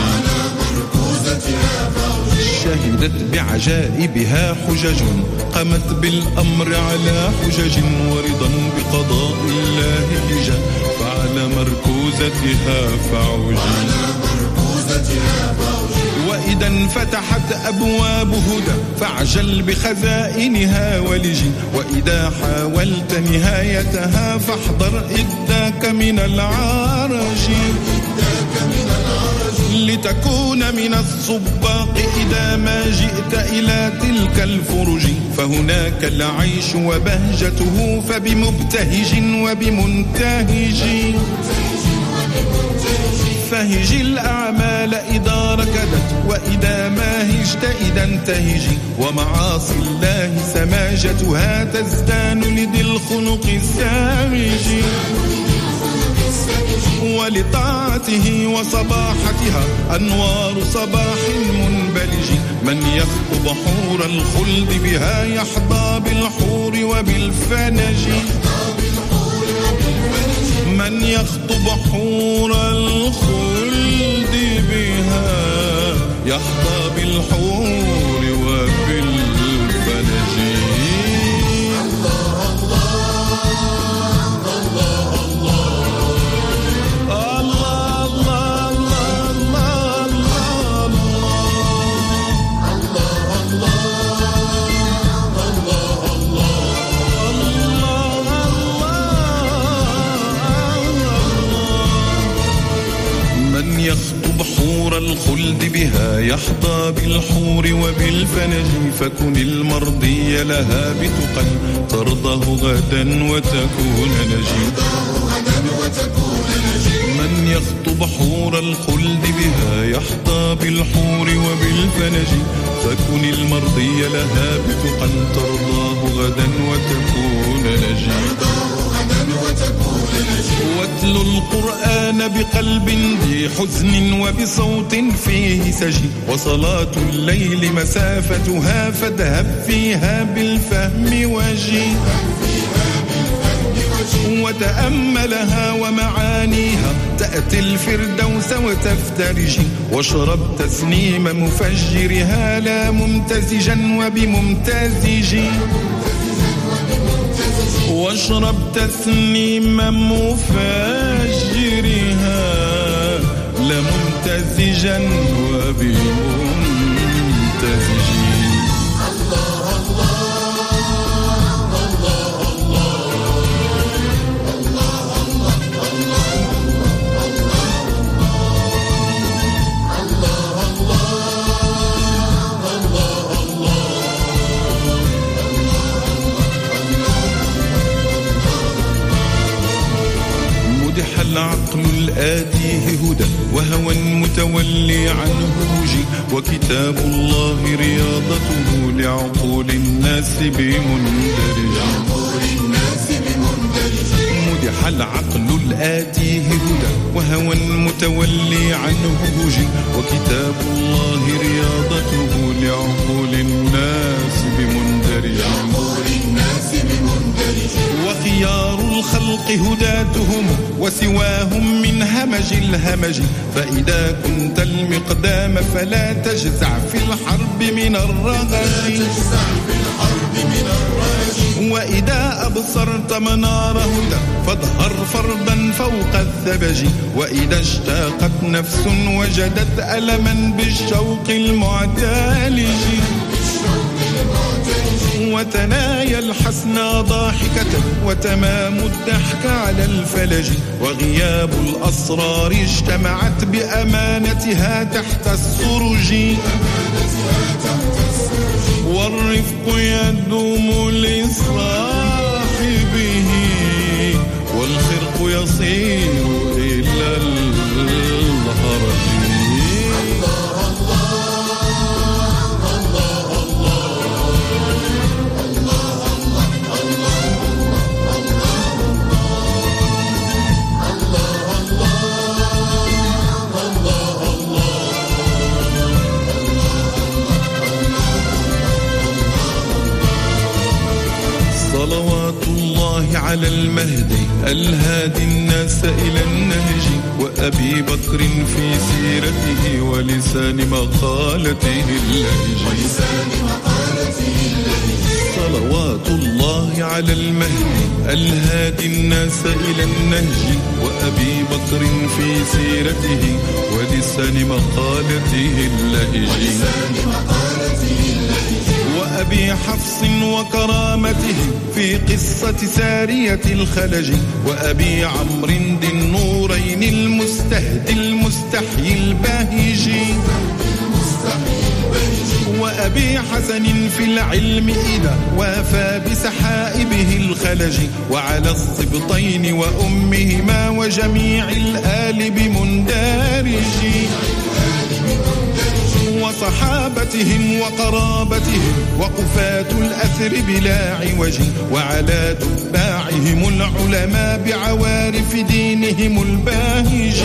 S10: شهدت بعجائبها حجج قامت بالأمر على حجج ورضا بقضاء الله حجج فعلى مركوزتها فعوج. وإذا انفتحت أبواب هدى فاعجل بخزائنها ولجي وإذا حاولت نهايتها فاحذر إذاك من العرج لتكون من الصباق إذا ما جئت إلى تلك الفرج فهناك العيش وبهجته فبمبتهج وبمنتهج فهج الأعمال إذا ركدت وإذا ما هجت إذا انتهجي ومعاصي الله سماجتها تزدان لذي الخلق السامج ولطاعته وصباحتها أنوار صباح منبلج من يخطب حور الخلد بها يحظى بالحور وبالفنج من يخطب حور الخلد بها يحظى بالحور وبالفلج. يخطب حور الخلد بها يحظى بالحور وبالفنج، فكن المرضي لها بتقى ترضه غدا وتكون نجي. من يخطب حور الخلد بها يحظى بالحور وبالفنج، فكن المرضي لها بتقى ترضاه غدا وتكون نجي. واتل القرآن بقلب ذي حزن وبصوت فيه سجي، وصلاة الليل مسافتها فاذهب فيها بالفهم وجي. وتأملها ومعانيها تأتي الفردوس وتفترجي، واشرب تسنيم مفجرها لا ممتزجا وبممتزجي. واشرب تسنيما مفجرها لا ممتزجا وبممتزجي. العقل الآتيه هدى وهوى متولي عنه وجي، وكتاب الله رياضته لعقول الناس بمندرج. مدح العقل الآتيه هدى وهوى متولي عنه وجي، وكتاب الله رياضته لعقول الناس بمندرج. وخيار الخلق هداتهم وسواهم من همج الهمج، فإذا كنت المقدام فلا تجزع في الحرب من الرغج. وإذا أبصرت منار هدى فاظهر فردا فوق الثبج، وإذا اشتاقت نفس وجدت ألما بالشوق المعتالج. وتنايا الحسنى ضاحكة وتمام الضحك على الفلج، وغياب الأسرار اجتمعت بأمانتها تحت السرج. والرفق يدوم لصاحبه والخرق يصير إلى الهرج. صلوات الله على المهدي الهادي الناس إلى النهج، وأبي بكر في سيرته ولسان مقالته اللهج. صلوات الله على المهدي الهادي الناس إلى النهج، وأبي بكر في سيرته ولسان مقالته اللهج. وأبي حفص وكرامته في قصة سارية الخلج، وأبي عمرو ذي النورين المستهدي المستحيي الباهج. وأبي حسن في العلم إذا وافى بسحائبه الخلج، وعلى الصبطين وأمهما وجميع الآل بمندارج. وصحابتهم وقرابتهم وقفاة الأثر بلا عوج، وعلى تباعهم العلماء بعوارف دينهم الباهج.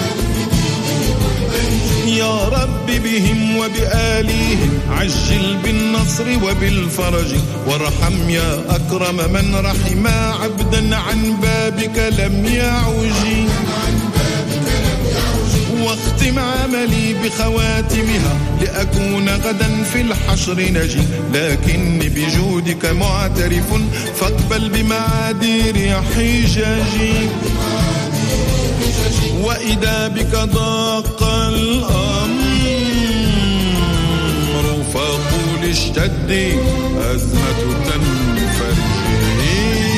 S10: يا رب بهم وبآليهم عجل بالنصر وبالفرج، وارحم يا أكرم من رحم عبدا عن بابك لم يعج. واختم عمل عملي بخواتمها لأكون غدا في الحشر نجي، لكني بجودك معترف فاقبل بمعاذير حجاجي. وإذا بك ضاق الأمر فقول اشتدي أزمة تنفرجي.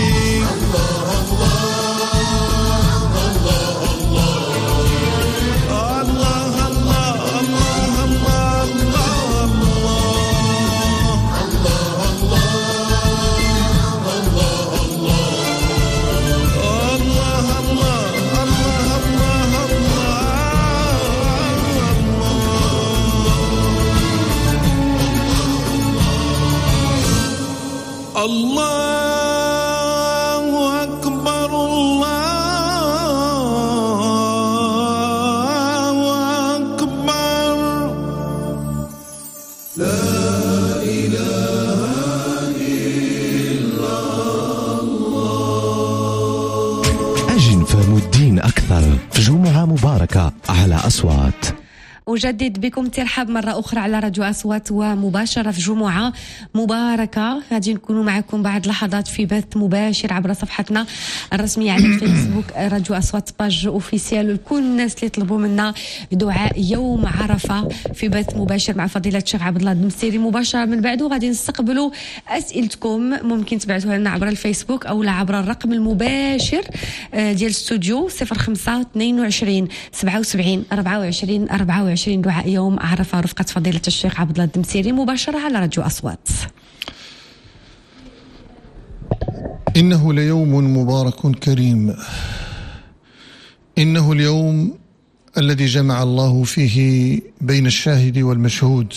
S10: الله أكبر الله أكبر لا إله إلا الله.
S2: أجن فهم الدين أكثر في جمعة مباركة على أصوات.
S3: أجدد بكم ترحب مرة أخرى على راديو أصوات ومباشرة في جمعة مباركة. غادي نكون معكم بعد لحظات في بث مباشر عبر صفحتنا الرسمية على الفيسبوك راديو أصوات باج أوفيسيال، وكل الناس اللي يطلبوا منا دعاء يوم عرفة في بث مباشر مع فضيلة الشيخ عبد الله الدمسيري مباشرة. من بعده غادي نستقبلوا أسئلتكم، ممكن تبعتوها لنا عبر الفيسبوك أو عبر الرقم المباشر ديال الاستوديو صفر خمسة اثنين وعشرين سبعة وسبعين أربعة وعشرين أربعة وعشرين. دعاء يوم عرفة رفقة فضيلة الشيخ عبد الله الدمسيري مباشرة على راديو أصوات.
S4: إنه ليوم مبارك كريم، إنه اليوم الذي جمع الله فيه بين الشاهد والمشهود،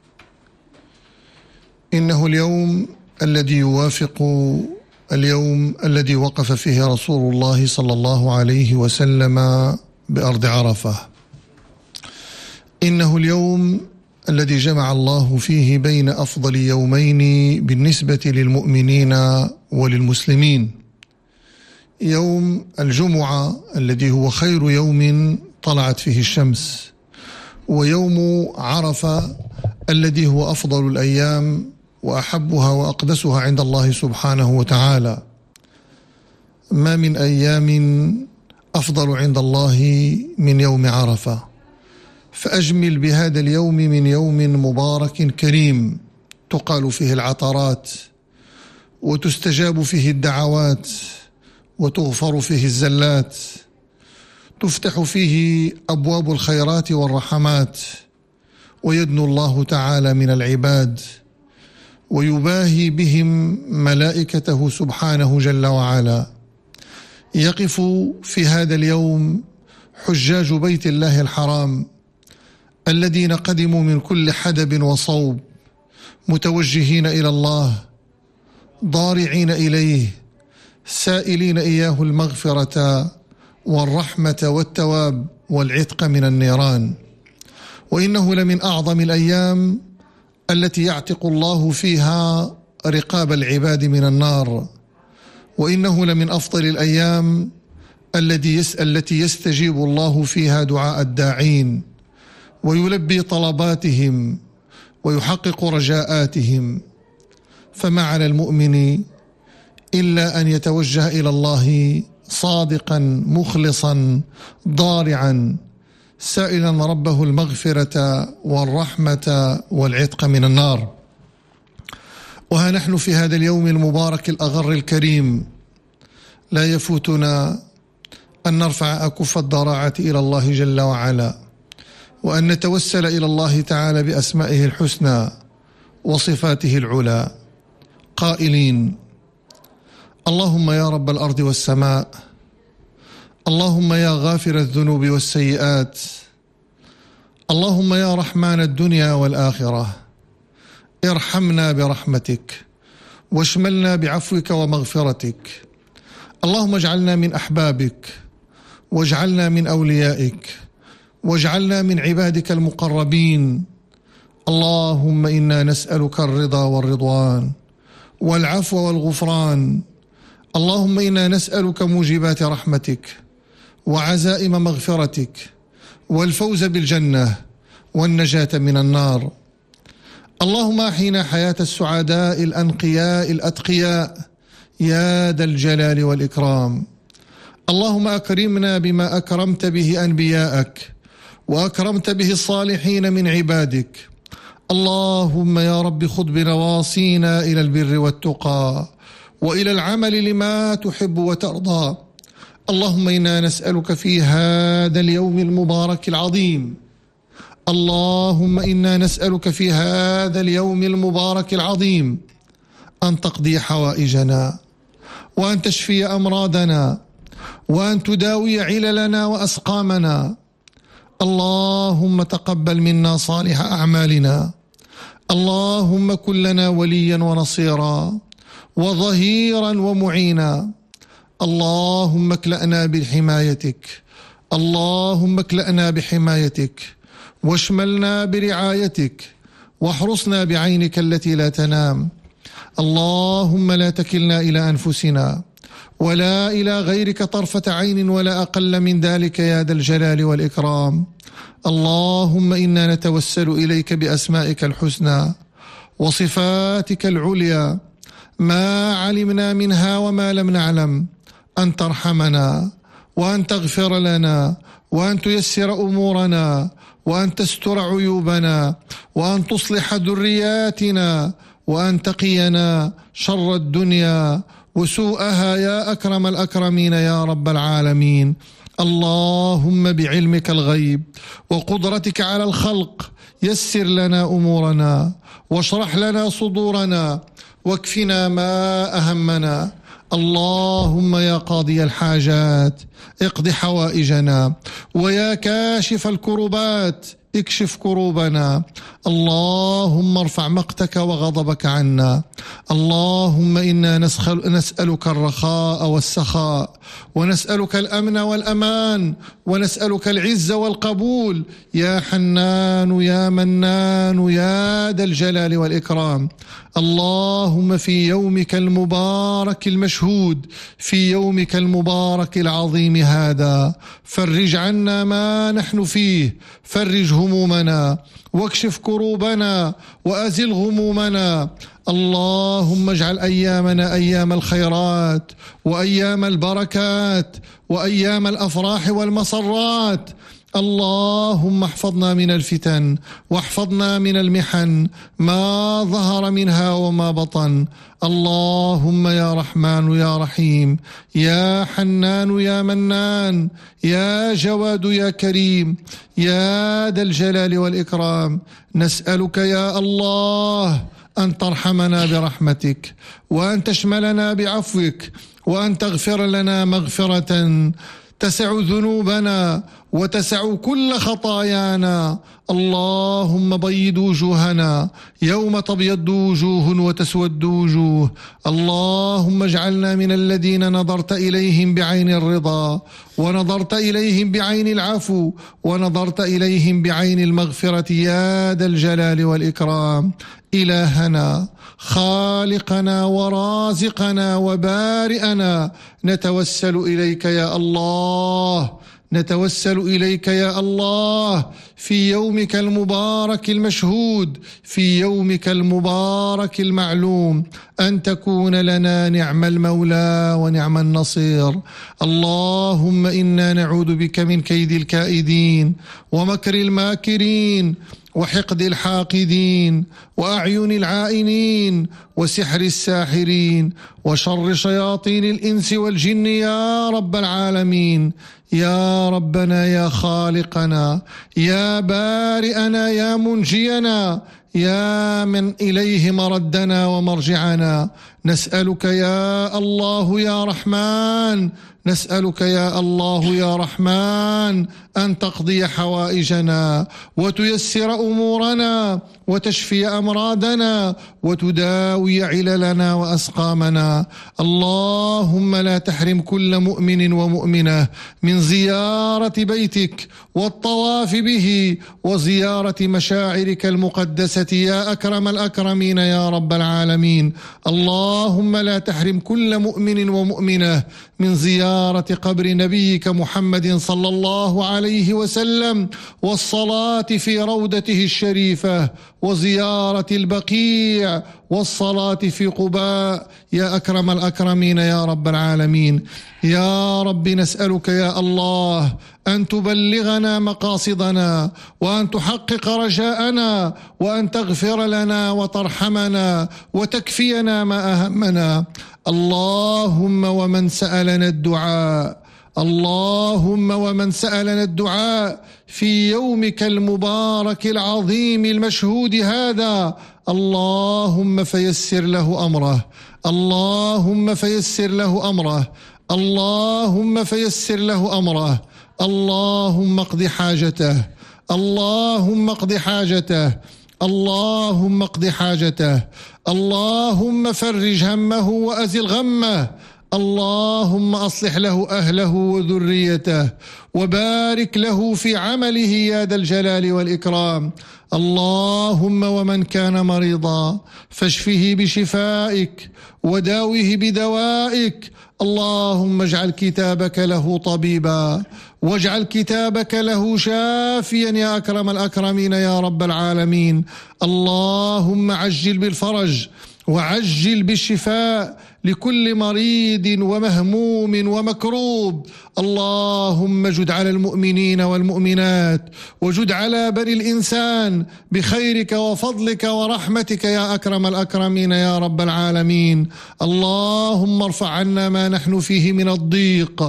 S4: إنه اليوم الذي يوافق اليوم الذي وقف فيه رسول الله صلى الله عليه وسلم بأرض عرفة، إنه اليوم الذي جمع الله فيه بين أفضل يومين بالنسبة للمؤمنين وللمسلمين، يوم الجمعة الذي هو خير يوم طلعت فيه الشمس، ويوم عرفة الذي هو أفضل الأيام وأحبها وأقدسها عند الله سبحانه وتعالى. ما من أيام أفضل عند الله من يوم عرفة، فأجمل بهذا اليوم من يوم مبارك كريم تقال فيه العطرات وتستجاب فيه الدعوات وتغفر فيه الزلات، تفتح فيه أبواب الخيرات والرحمات، ويدنو الله تعالى من العباد ويباهي بهم ملائكته سبحانه جل وعلا. يقف في هذا اليوم حجاج بيت الله الحرام الذين قدموا من كل حدب وصوب متوجهين إلى الله ضارعين إليه سائلين إياه المغفرة والرحمة والتواب والعتق من النيران. وإنه لمن أعظم الأيام التي يعتق الله فيها رقاب العباد من النار، وإنه لمن أفضل الأيام التي يسأل التي يستجيب الله فيها دعاء الداعين ويلبي طلباتهم ويحقق رجاءاتهم. فما على المؤمن إلا أن يتوجه إلى الله صادقا مخلصا ضارعا سائلا ربه المغفرة والرحمة والعتق من النار. وها نحن في هذا اليوم المبارك الأغر الكريم، لا يفوتنا أن نرفع أكف الضراعة إلى الله جل وعلا، وأن نتوسل إلى الله تعالى بأسمائه الحسنى وصفاته العلى قائلين: اللهم يا رب الأرض والسماء، اللهم يا غافر الذنوب والسيئات، اللهم يا رحمن الدنيا والآخرة، ارحمنا برحمتك واشملنا بعفوك ومغفرتك. اللهم اجعلنا من أحبابك واجعلنا من أوليائك واجعلنا من عبادك المقربين. اللهم إنا نسألك الرضا والرضوان والعفو والغفران. اللهم إنا نسألك موجبات رحمتك وعزائم مغفرتك والفوز بالجنة والنجاة من النار. اللهم أحينا حياة السعداء الأنقياء الأتقياء يا ذا الجلال والإكرام. اللهم أكرمنا بما أكرمت به أنبياءك وأكرمت به الصالحين من عبادك. اللهم يا رب خذ بنواصينا إلى البر والتقى وإلى العمل لما تحب وترضى. اللهم إنا نسألك في هذا اليوم المبارك العظيم اللهم إنا نسألك في هذا اليوم المبارك العظيم أن تقضي حوائجنا وأن تشفي أمراضنا وأن تداوي عللنا وأسقامنا. اللهم تقبل منا صالح أعمالنا. اللهم كن لنا وليا ونصيرا وظهيرا ومعينا. اللهم اكلأنا بحمايتك. اللهم اكلأنا بحمايتك واشملنا برعايتك واحرسنا بعينك التي لا تنام. اللهم لا تكلنا إلى أنفسنا ولا إلى غيرك طرفة عين ولا أقل من ذلك يا ذا الجلال والإكرام. اللهم إنا نتوسل إليك بأسمائك الحسنى وصفاتك العليا ما علمنا منها وما لم نعلم أن ترحمنا وأن تغفر لنا وأن تيسر أمورنا وأن تستر عيوبنا وأن تصلح ذرياتنا وأن تقينا شر الدنيا وسوءها يا أكرم الأكرمين يا رب العالمين. اللهم بعلمك الغيب وقدرتك على الخلق يسر لنا أمورنا واشرح لنا صدورنا واكفنا ما أهمنا. اللهم يا قاضي الحاجات اقض حوائجنا ويا كاشف الكربات اكشف كروبنا. اللهم ارفع مقتك وغضبك عنا. اللهم إنا نسألك الرخاء والسخاء ونسألك الأمن والأمان ونسألك العز والقبول يا حنان يا منان يا ذا الجلال والإكرام. اللهم في يومك المبارك المشهود في يومك المبارك العظيم هذا فرج عنا ما نحن فيه. فرج همومنا واكشف كروبنا وأزل غمومنا. اللهم اجعل أيامنا أيام الخيرات وأيام البركات وأيام الأفراح والمسرات. اللهم احفظنا من الفتن واحفظنا من المحن ما ظهر منها وما بطن. اللهم يا رحمن يا رحيم يا حنان يا منان يا جواد يا كريم يا ذا الجلال والإكرام نسألك يا الله أن ترحمنا برحمتك وأن تشملنا بعفوك وأن تغفر لنا مغفرة تسع ذنوبنا وتسع كل خطايانا. اللهم بيض وجوهنا يوم تبيض وجوه وتسود وجوه. اللهم اجعلنا من الذين نظرت إليهم بعين الرضا ونظرت إليهم بعين العفو ونظرت إليهم بعين المغفرة يا ذا الجلال والإكرام. إلهنا خالقنا ورازقنا وبارئنا نتوسل إليك يا الله نتوسل إليك يا الله في يومك المبارك المشهود في يومك المبارك المعلوم أن تكون لنا نعم المولى ونعم النصير. اللهم إنا نعوذ بك من كيد الكائدين ومكر الماكرين وحقد الحاقدين وأعين العائنين وسحر الساحرين وشر شياطين الإنس والجن يا رب العالمين. يا ربنا يا خالقنا يا بارئنا يا منجينا يا من إليه مردنا ومرجعنا نسألك يا الله يا رحمن نسألك يا الله يا رحمن أن تقضي حوائجنا وتيسر أمورنا وتشفي أمراضنا وتداوي عللنا وأسقامنا. اللهم لا تحرم كل مؤمن ومؤمنة من زيارة بيتك والطواف به وزيارة مشاعرك المقدسة يا أكرم الأكرمين يا رب العالمين. اللهم لا تحرم كل مؤمن ومؤمنة من زيارة قبر نبيك محمد صلى الله عليه عليه وسلم، والصلاة في روضته الشريفة، وزيارة البقيع، والصلاة في قباء. يا أكرم الأكرمين يا رب العالمين، يا رب نسألك يا الله أن تبلغنا مقاصدنا، وأن تحقق رجاءنا، وأن تغفر لنا وترحمنا وتكفينا ما أهمنا. اللهم ومن سألنا الدعاء، اللهم ومن سألنا الدعاء في يومك المبارك العظيم المشهود هذا، اللهم فيسر له أمره، اللهم فيسر له أمره، اللهم فيسر له أمره، اللهم اقض حاجته، اللهم اقض حاجته، اللهم اقض حاجته، اللهم فرج همه وأزل غمه، اللهم أصلح له أهله وذريته، وبارك له في عمله يا ذا الجلال والإكرام. اللهم ومن كان مريضا فاشفه بشفائك وداوه بدوائك، اللهم اجعل كتابك له طبيبا، واجعل كتابك له شافيا يا أكرم الأكرمين يا رب العالمين. اللهم عجل بالفرج وعجل بالشفاء لكل مريض ومهموم ومكروب. اللهم جد على المؤمنين والمؤمنات، وجد على بني الإنسان بخيرك وفضلك ورحمتك يا أكرم الأكرمين يا رب العالمين. اللهم ارفع عنا ما نحن فيه من الضيق،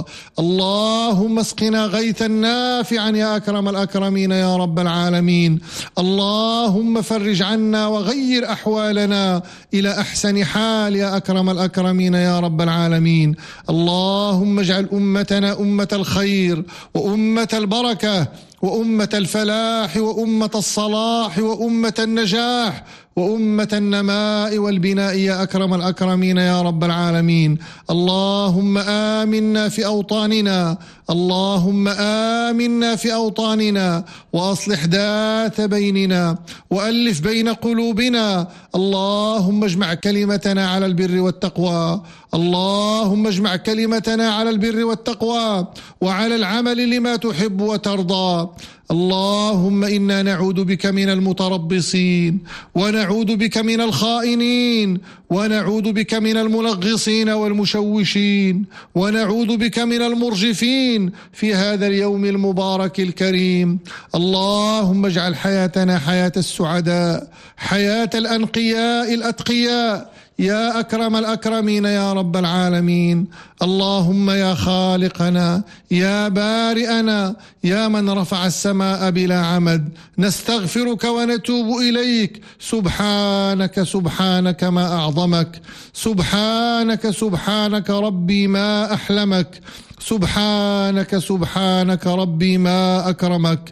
S4: اللهم اسقنا غيثا نافعا يا أكرم الأكرمين يا رب العالمين. اللهم فرج عنا وغير أحوالنا إلى أحسن حال يا أكرم الأكرمين يا رب العالمين. اللهم اجعل أمتنا أمة الخير وأمة البركة وأمة الفلاح وأمة الصلاح وأمة النجاح وأمة النماء والبناء يا أكرم الأكرمين يا رب العالمين. اللهم آمنا في أوطاننا، اللهم آمنا في أوطاننا، وأصلح ذات بيننا، وألف بين قلوبنا. اللهم اجمع كلمتنا على البر والتقوى، اللهم اجمع كلمتنا على البر والتقوى وعلى العمل لما تحب وترضى. اللهم إنا نعوذ بك من المتربصين، ونعوذ بك من الخائنين، ونعوذ بك من المنغصين والمشوشين، ونعوذ بك من المرجفين في هذا اليوم المبارك الكريم. اللهم اجعل حياتنا حياة السعداء، حياة الأنقياء الأتقياء يا أكرم الأكرمين يا رب العالمين. اللهم يا خالقنا، يا بارئنا، يا من رفع السماء بلا عمد، نستغفرك ونتوب إليك. سبحانك سبحانك ما أعظمك، سبحانك سبحانك ربي ما أحلمك، سبحانك سبحانك ربي ما أكرمك.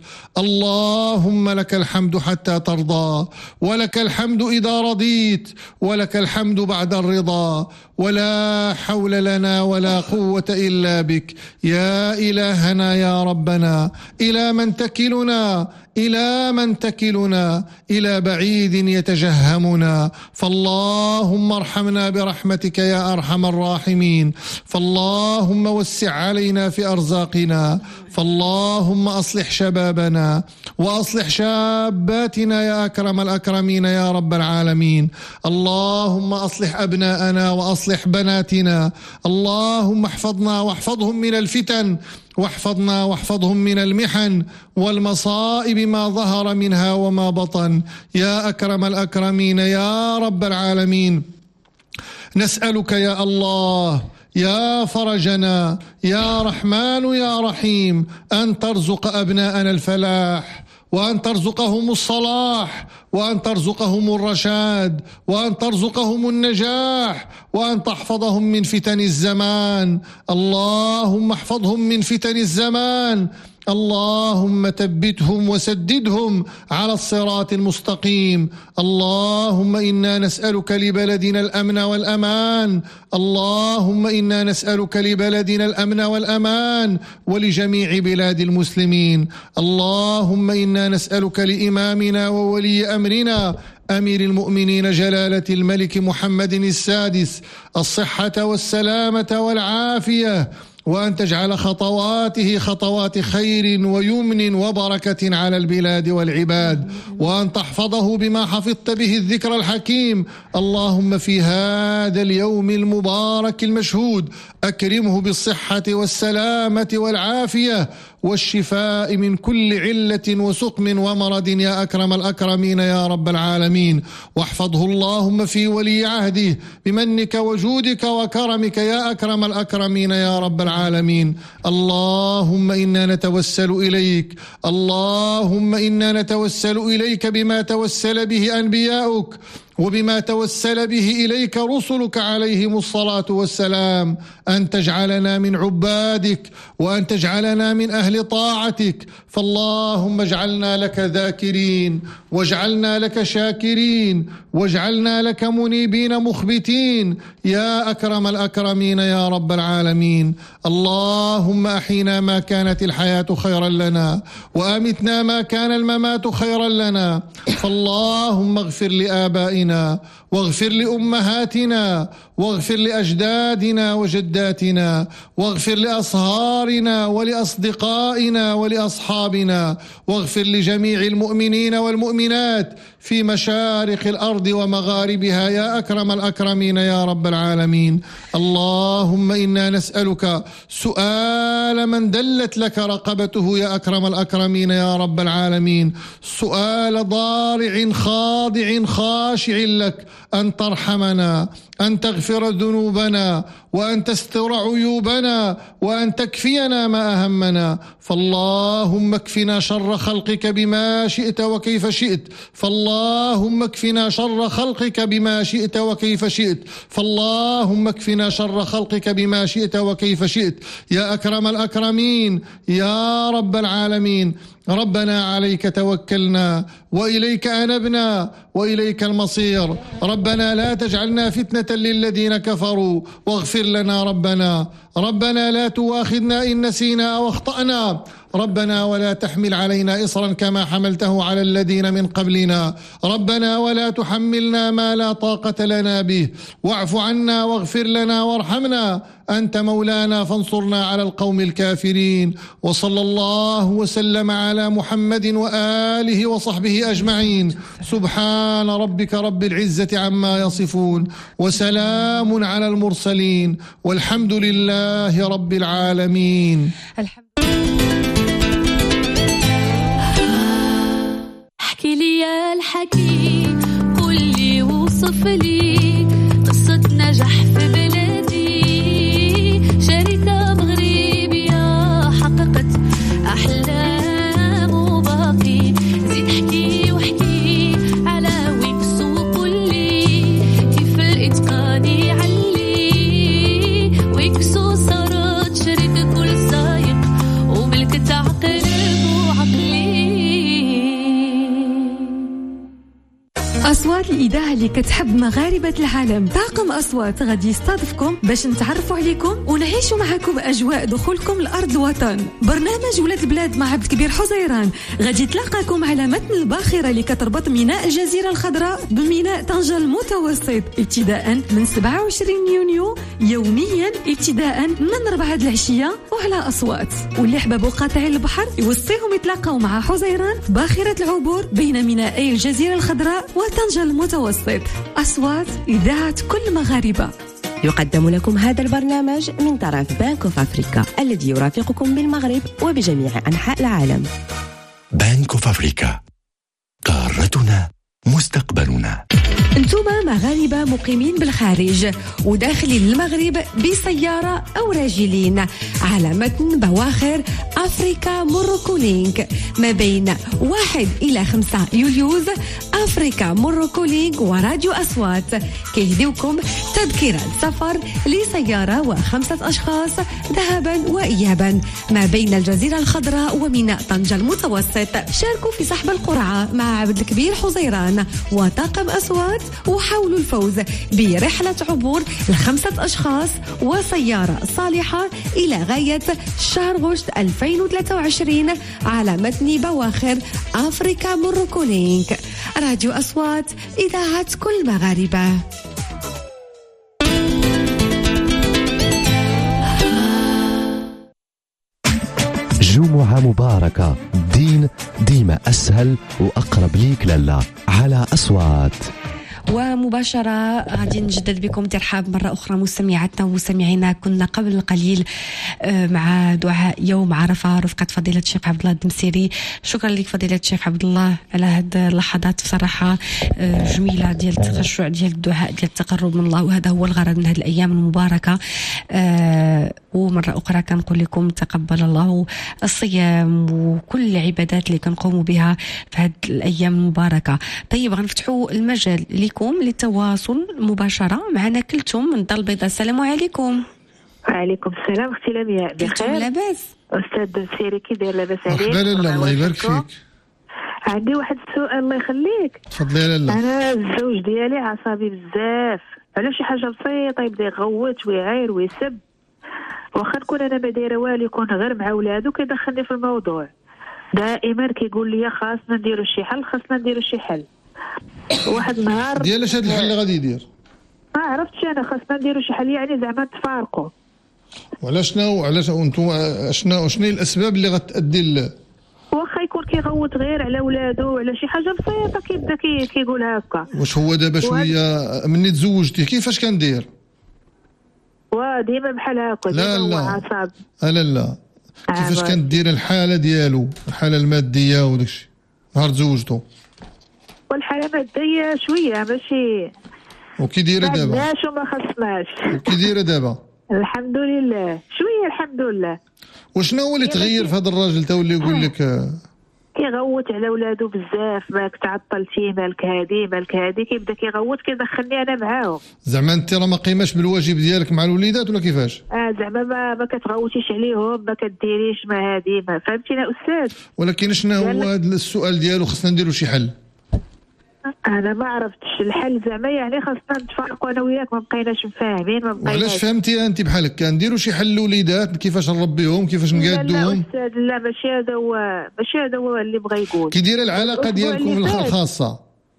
S4: اللهم لك الحمد حتى ترضى، ولك الحمد إذا رضيت، ولك الحمد بعد الرضا، ولا حول لنا ولا قوة إلا بك. يا إلهنا يا ربنا، إلى من تكلنا، إلى من تكلنا؟ إلى بعيد يتجهمنا. فاللهم ارحمنا برحمتك يا أرحم الراحمين، فاللهم وسع علينا في أرزاقنا، فاللهم أصلح شبابنا وأصلح شاباتنا يا أكرم الأكرمين يا رب العالمين. اللهم أصلح أبناءنا وأصلح بناتنا، اللهم احفظنا واحفظهم من الفتن، واحفظنا واحفظهم من المحن والمصائب ما ظهر منها وما بطن يا أكرم الأكرمين يا رب العالمين. نسألك يا الله يا فرجنا يا رحمن يا رحيم أن ترزق أبناءنا الفلاح، وأن ترزقهم الصلاح، وأن ترزقهم الرشاد، وأن ترزقهم النجاح، وأن تحفظهم من فتن الزمان. اللهم احفظهم من فتن الزمان، اللهم ثبتهم وسددهم على الصراط المستقيم. اللهم إنا نسألك لبلدنا الأمن والأمان، اللهم إنا نسألك لبلدنا الأمن والأمان ولجميع بلاد المسلمين. اللهم إنا نسألك لإمامنا وولي أمرنا أمير المؤمنين جلالة الملك محمد السادس الصحة والسلامة والعافية، وأن تجعل خطواته خطوات خير ويمن وبركة على البلاد والعباد، وأن تحفظه بما حفظت به الذكر الحكيم. اللهم في هذا اليوم المبارك المشهود أكرمه بالصحة والسلامة والعافية والشفاء من كل علة وسقم ومرض يا أكرم الأكرمين يا رب العالمين. واحفظه اللهم في ولي عهده بمنك وجودك وكرمك يا أكرم الأكرمين يا رب العالمين. اللهم إنا نتوسل إليك اللهم إنا نتوسل إليك بما توسل به أنبياؤك وبما توسل به إليك رسلك عليهم الصلاة والسلام، أن تجعلنا من عبادك وأن تجعلنا من أهل طاعتك. فاللهم اجعلنا لك ذاكرين واجعلنا لك شاكرين واجعلنا لك منيبين مخبتين يا أكرم الأكرمين يا رب العالمين. اللهم أحينا ما كانت الحياة خيرا لنا وأمتنا ما كان الممات خيرا لنا. فاللهم اغفر لآبائنا واغفر لأمهاتنا واغفر لأجدادنا وجداتنا واغفر لأصهارنا ولأصدقائنا ولأصحابنا واغفر لجميع المؤمنين والمؤمنات في مشارق الأرض ومغاربها يا أكرم الأكرمين يا رب العالمين. اللهم إنا نسألك سؤال من دلت لك رقبته يا أكرم الأكرمين يا رب العالمين، سؤال ضارع خاضع خاشع لك، أن ترحمنا أن تغفر ذنوبنا وأن تستر عيوبنا وأن تكفينا ما أهمنا. فاللهم اكفنا شر خلقك بما شئت وكيف شئت فاللهم اكفنا شر خلقك بما شئت وكيف شئت فاللهم اكفنا شر خلقك بما شئت وكيف شئت يا أكرم الأكرمين يا رب العالمين. ربنا عليك توكلنا وإليك أنبنا وإليك المصير. ربنا لا تجعلنا فتنة للذين كفروا واغفر لنا ربنا. ربنا لا تواخذنا إن نسينا أو أخطأنا. ربنا ولا تحمل علينا إصرا كما حملته على الذين من قبلنا. ربنا ولا تحملنا ما لا طاقة لنا به. واعف عنا واغفر لنا وارحمنا أنت مولانا فانصرنا على القوم الكافرين. وصلى الله وسلم على محمد وآله وصحبه أجمعين. سبحان ربك رب العزة عما يصفون وسلام على المرسلين والحمد لله رب العالمين.
S6: احكي لي يا الحكي قل لي وصف لي قصة نجاح في بلادي، شركة مغربية حققت أحلام وباقي. زيد احكي واحكي على ويكس وقل لي كيف الإتقان يعلي. ويكسو صارت شركة كل سايق وملك تعقل وعقلي.
S11: أصوات الإذاعة اللي كتحب مغاربة العالم، طاقم أصوات غادي يستضيفكم باش نتعرفوا عليكم ونعيشوا معكم أجواء دخولكم لأرض الوطن. برنامج ولاد البلاد مع عبد الكبير حزيران غادي تلاقاكم على متن الباخرة اللي كتربط ميناء الجزيرة الخضراء بميناء طنجة المتوسط ابتداء من سبعة وعشرين يونيو يوميا ابتداء من ربعة العشية وعلى أصوات. واللي حبابوا قاطعي البحر يوصيهم يتلاقوا مع حزيران باخرة العبور بين مينائي الجزيرة الخضراء وطنجة المتوسط. أصوات إذاعة كل مغاربة.
S12: يقدم لكم هذا البرنامج من طرف بنك اوف افريكا الذي يرافقكم بالمغرب وبجميع أنحاء العالم.
S7: بنك اوف افريكا، قارتنا مستقبلنا.
S11: انتوما مغاربة مقيمين بالخارج وداخلين المغرب بسيارة أو راجلين على متن بواخر أفريكا موروكو لينك ما بين واحد إلى خمسة يوليوز. أفريكا موروكو لينك وراديو أصوات كيهديوكم تذكرة سفر لسيارة وخمسة أشخاص ذهبا وإيابا ما بين الجزيرة الخضراء وميناء طنجة المتوسط. شاركوا في سحب القرعة مع عبد الكبير حزيران وطاقم أصوات وحاولوا الفوز برحلة عبور لخمسة أشخاص وسيارة صالحة إلى غاية شهر غشت ألفين وثلاثة وعشرين على متن بواخر أفريكا موروكو لينك. راديو أصوات إذاعة كل مغاربة.
S2: جمعة مباركة. الدين ديما أسهل وأقرب ليك لالا على أصوات.
S3: ومباشرة غادي نجدد بكم ترحاب مرة أخرى مستمعاتنا ومستمعينا. كنا قبل قليل مع دعاء يوم عرفة رفقة فضيلة الشيخ عبد الله الدمسيري. شكرا لك فضيلة الشيخ عبد الله على هذه اللحظات بصراحة جميلة ديال التخشع ديال الدعاء ديال التقرب من الله، وهذا هو الغرض من هذه الأيام المباركة. ومرة أخرى كنقول لكم تقبل الله الصيام وكل العبادات اللي كنقوموا بها في هذه الأيام المباركة. طيب غنفتحوا المجال لكم للتواصل مباشرة معنا كلتم من الدار البيضاء. السلام عليكم.
S13: وعليكم السلام اختي لمياء، بخير؟
S3: لاباس
S13: استاذ سيري كي داير؟ لاباس عليك؟
S4: مرحبا لاله الله يبارك فيك.
S13: عندي واحد السؤال الله يخليك.
S4: تفضلي يا لاله.
S13: انا الزوج ديالي عصبي بزاف على شي حاجه بسيطه، يبدا يغوت ويعاير ويسب، واخا نكون انا ما دايره والو يكون غير مع ولادو كيدخلني في الموضوع. دائما كيقول لي خاصنا نديروا شي حل خاصنا نديروا شي حل. واحد النهار
S4: ديال هاد الحل اللي غادي يدير
S13: ما عرفتش انا، خاصنا نديروا شي حل يعني زعما تفارقوا.
S4: وعلاش شنو علاش انتم شنو شنو الاسباب اللي غتادي ل
S13: واخا يكون كيغوت غير على ولادو على شي حاجه بسيطه كيبدا كي كيقول هكا.
S4: واش هو دابا شويه مني تزوجتي كيفاش كندير؟
S13: وديما بحال هكا
S4: لا لا
S13: عصاب.
S4: لا لا كيفاش كندير الحاله ديالو الحاله الماديه وداكشي نهار تزوجتو؟
S13: والحاله الماديه شويه ماشي.
S4: وكي دايره دابا؟
S13: ما خصناش وما خصناش.
S4: وكي دايره دابا؟
S13: الحمد لله شويه الحمد لله.
S4: وشنو هو اللي تغير في هذا الراجل تا ولي يقول لك
S13: كيغوت على ولادو بزاف؟ مالك تعطلتي مالك هادي مالك هادي، كيبدا كيغوت كيدخلني انا معاهم.
S4: زعما انت راه ما قيماش بالواجب ديالك مع الوليدات ولا كيفاش؟
S13: اه زعما ما, ما كتغوتيش عليهم ما كديريش ما هادي ما فهمتينا استاذ.
S4: ولكن شنو هو هذا السؤال ديالو خصنا نديروا شي حل؟
S13: انا ما عرفتش الحل زعما يعني خاصنا نتفارقوا انا وياك ما بقيناش مفاهمين ما بقيناش.
S4: وعلاش فهمتي انت بحالك كنديروا شي حل للوليدات كيفاش نربيهم كيفاش نقادوهم؟
S13: لا استاذ لا ماشي هذا هو ماشي هذا هو اللي بغى يقول.
S4: كي دايره العلاقه ديالكم الخاصه؟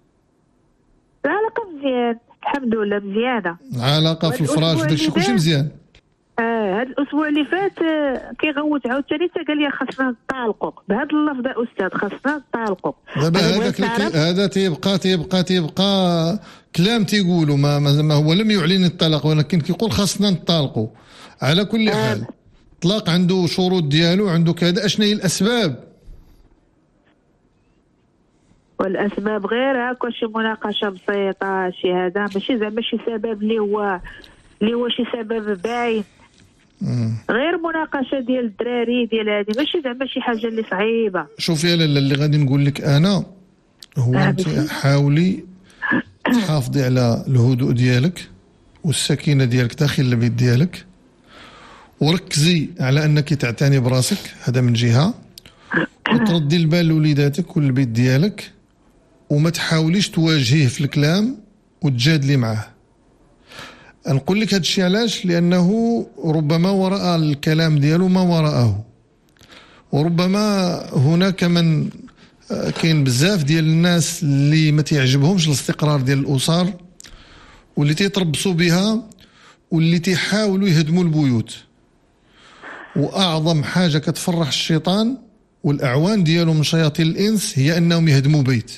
S13: العلاقه مزيان الحمد لله مزيانه.
S4: العلاقه في الفراش وداكشي كلشي مزيان.
S13: اه هذا الاسبوع اللي فات آه كيغوت عاوتاني حتى قال لي خاصنا نطالقوا بهذا اللفظ استاذ خاصنا نطالقوا.
S4: دابا هذاك هذا تيبقى تيبقى تيبقى كلام تيقولوا ما, ما هو لم يعلن الطلاق ولكن كيقول خاصنا نطالقوا. على كل حال الطلاق عنده شروط ديالو عنده كذا. اشنو هي الاسباب؟
S13: والاسباب غير هكا شي مناقشه بسيطه شي هذا ماشي زعما شي سبب اللي هو اللي هو شي سبب باين. مم. غير مناقشه ديال الدراري ديال هذه ماشي زعما شي حاجه اللي صعيبه.
S4: شوفي يا لاله اللي غادي نقول لك انا هو انت حاولي تحافظي على الهدوء ديالك والسكينه ديالك داخل البيت ديالك، وركزي على انك تعتني براسك هذا من جهه، وتردي البال لوليداتك والبيت ديالك، وما تحاوليش تواجهيه في الكلام وتجادلي معه. نقول لك هذا الشيء علاش؟ لانه ربما وراء الكلام ديالو ما وراءه، وربما هناك من كاين بزاف ديال الناس اللي ما تيعجبهمش الاستقرار ديال الاسر واللي تيتربصوا بها واللي تيحاولوا يهدموا البيوت. واعظم حاجه كتفرح الشيطان والاعوان ديالو من شياطين الانس هي انهم يهدموا بيت.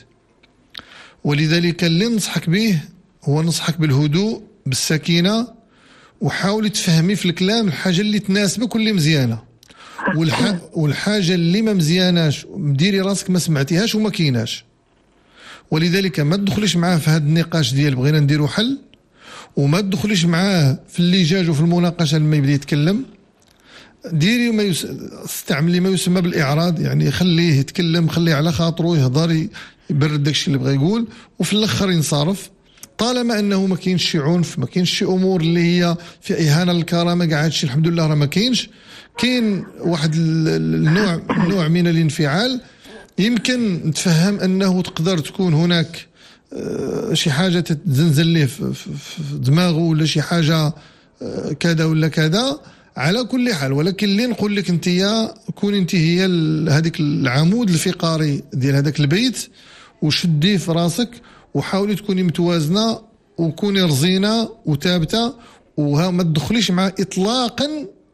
S4: ولذلك اللي نصحك به هو نصحك بالهدوء بالسكينه، وحاولي تفهمي في الكلام الحاجه اللي تناسبك واللي مزيانه، والح... والحاجه اللي ما مزياناش ديري راسك ما سمعتيهاش وما كايناش. ولذلك ما تدخليش معاه في هذا النقاش ديال بغينا نديروا حل، وما تدخليش معاه في اللجاج وفي المناقشه لما يبدا يتكلم. ديري ما يس... استعملي ما يسمى بالاعراض، يعني خليه يتكلم خليه على خاطره يهضر يبرد داكشي اللي بغى يقول وفي الاخر ينصرف، طالما انه ما كاينش شي عنف ما كاينش شي امور اللي هي في اهانه للكرامه كاع هادشي الحمد لله راه ما كاينش. كاين واحد النوع نوع من الانفعال يمكن نتفهم انه تقدر تكون هناك شي حاجه تتزنزل ليه في دماغه ولا شي حاجه كذا ولا كذا. على كل حال ولكن اللي نقول لك انت كون انت هي هذيك العمود الفقري ديال هذاك البيت، وشديه في راسك وحاولي تكوني متوازنه وكوني رزينه وثابته، وما تدخليش معاه اطلاقا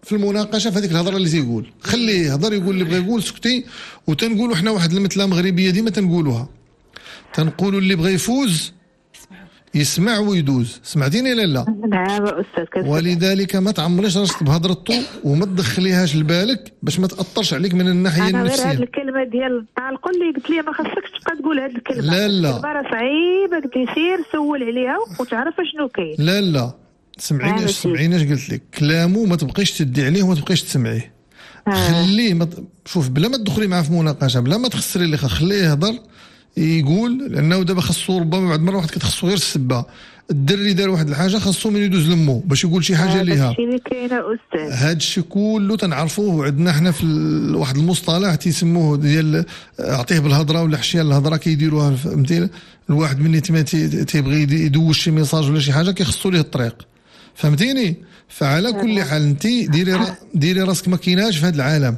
S4: في المناقشه في هذيك الهضره اللي تيقول، خليه يهضر يقول اللي بغى يقول، سكتي. وتنقولوا حنا واحد المثله مغربيه ديما تنقولوها، تنقولوا اللي بغى يفوز يسمع ويدوز. سمعتيني لا لا؟
S13: نعم استاذ.
S4: ولذلك ما تعمريش راسك بهضرته وما تدخليهاش لبالك باش ما تاثرش عليك من الناحيه
S13: أنا
S4: النفسيه.
S13: غير هذه الكلمه ديال الطالق اللي قلت لي ما خصكش تبقى تقول هذه الكلمه.
S4: لا لا
S13: راه صعيبه، قلت لي سير سول عليها وتعرف شنو كاين.
S4: لا لا سمعيني سمعيني اش قلت لك، كلامه ما تبقيش تدي عليه وما تبقيش تسمعيه. آه. خليه مت... شوف بلا ما تدخلي معاه في مناقشه، بلا ما تخسري اللي خليه يهضر يقول، لانه دابا خاصو ربما بعد مره واحد كتخصو غير السبه. الدري دار واحد الحاجه خاصو من يدوز لمو باش يقول شي حاجه ليها.
S13: هادشي اللي كاين استاذ،
S4: هادشي كله تنعرفوه. وعندنا حنا في ال... واحد المصطلح تيسموه ديال اعطيه بالهضره ولا حشيه الهضره كيديروها. فهمتي؟ الواحد مني تيبغي يدوز شي ميساج ولا شي حاجه كيخصو ليه الطريق. فهمتيني؟ فعلى كل حال انت ديري را... ديري راسك ما كايناش في هذا العالم،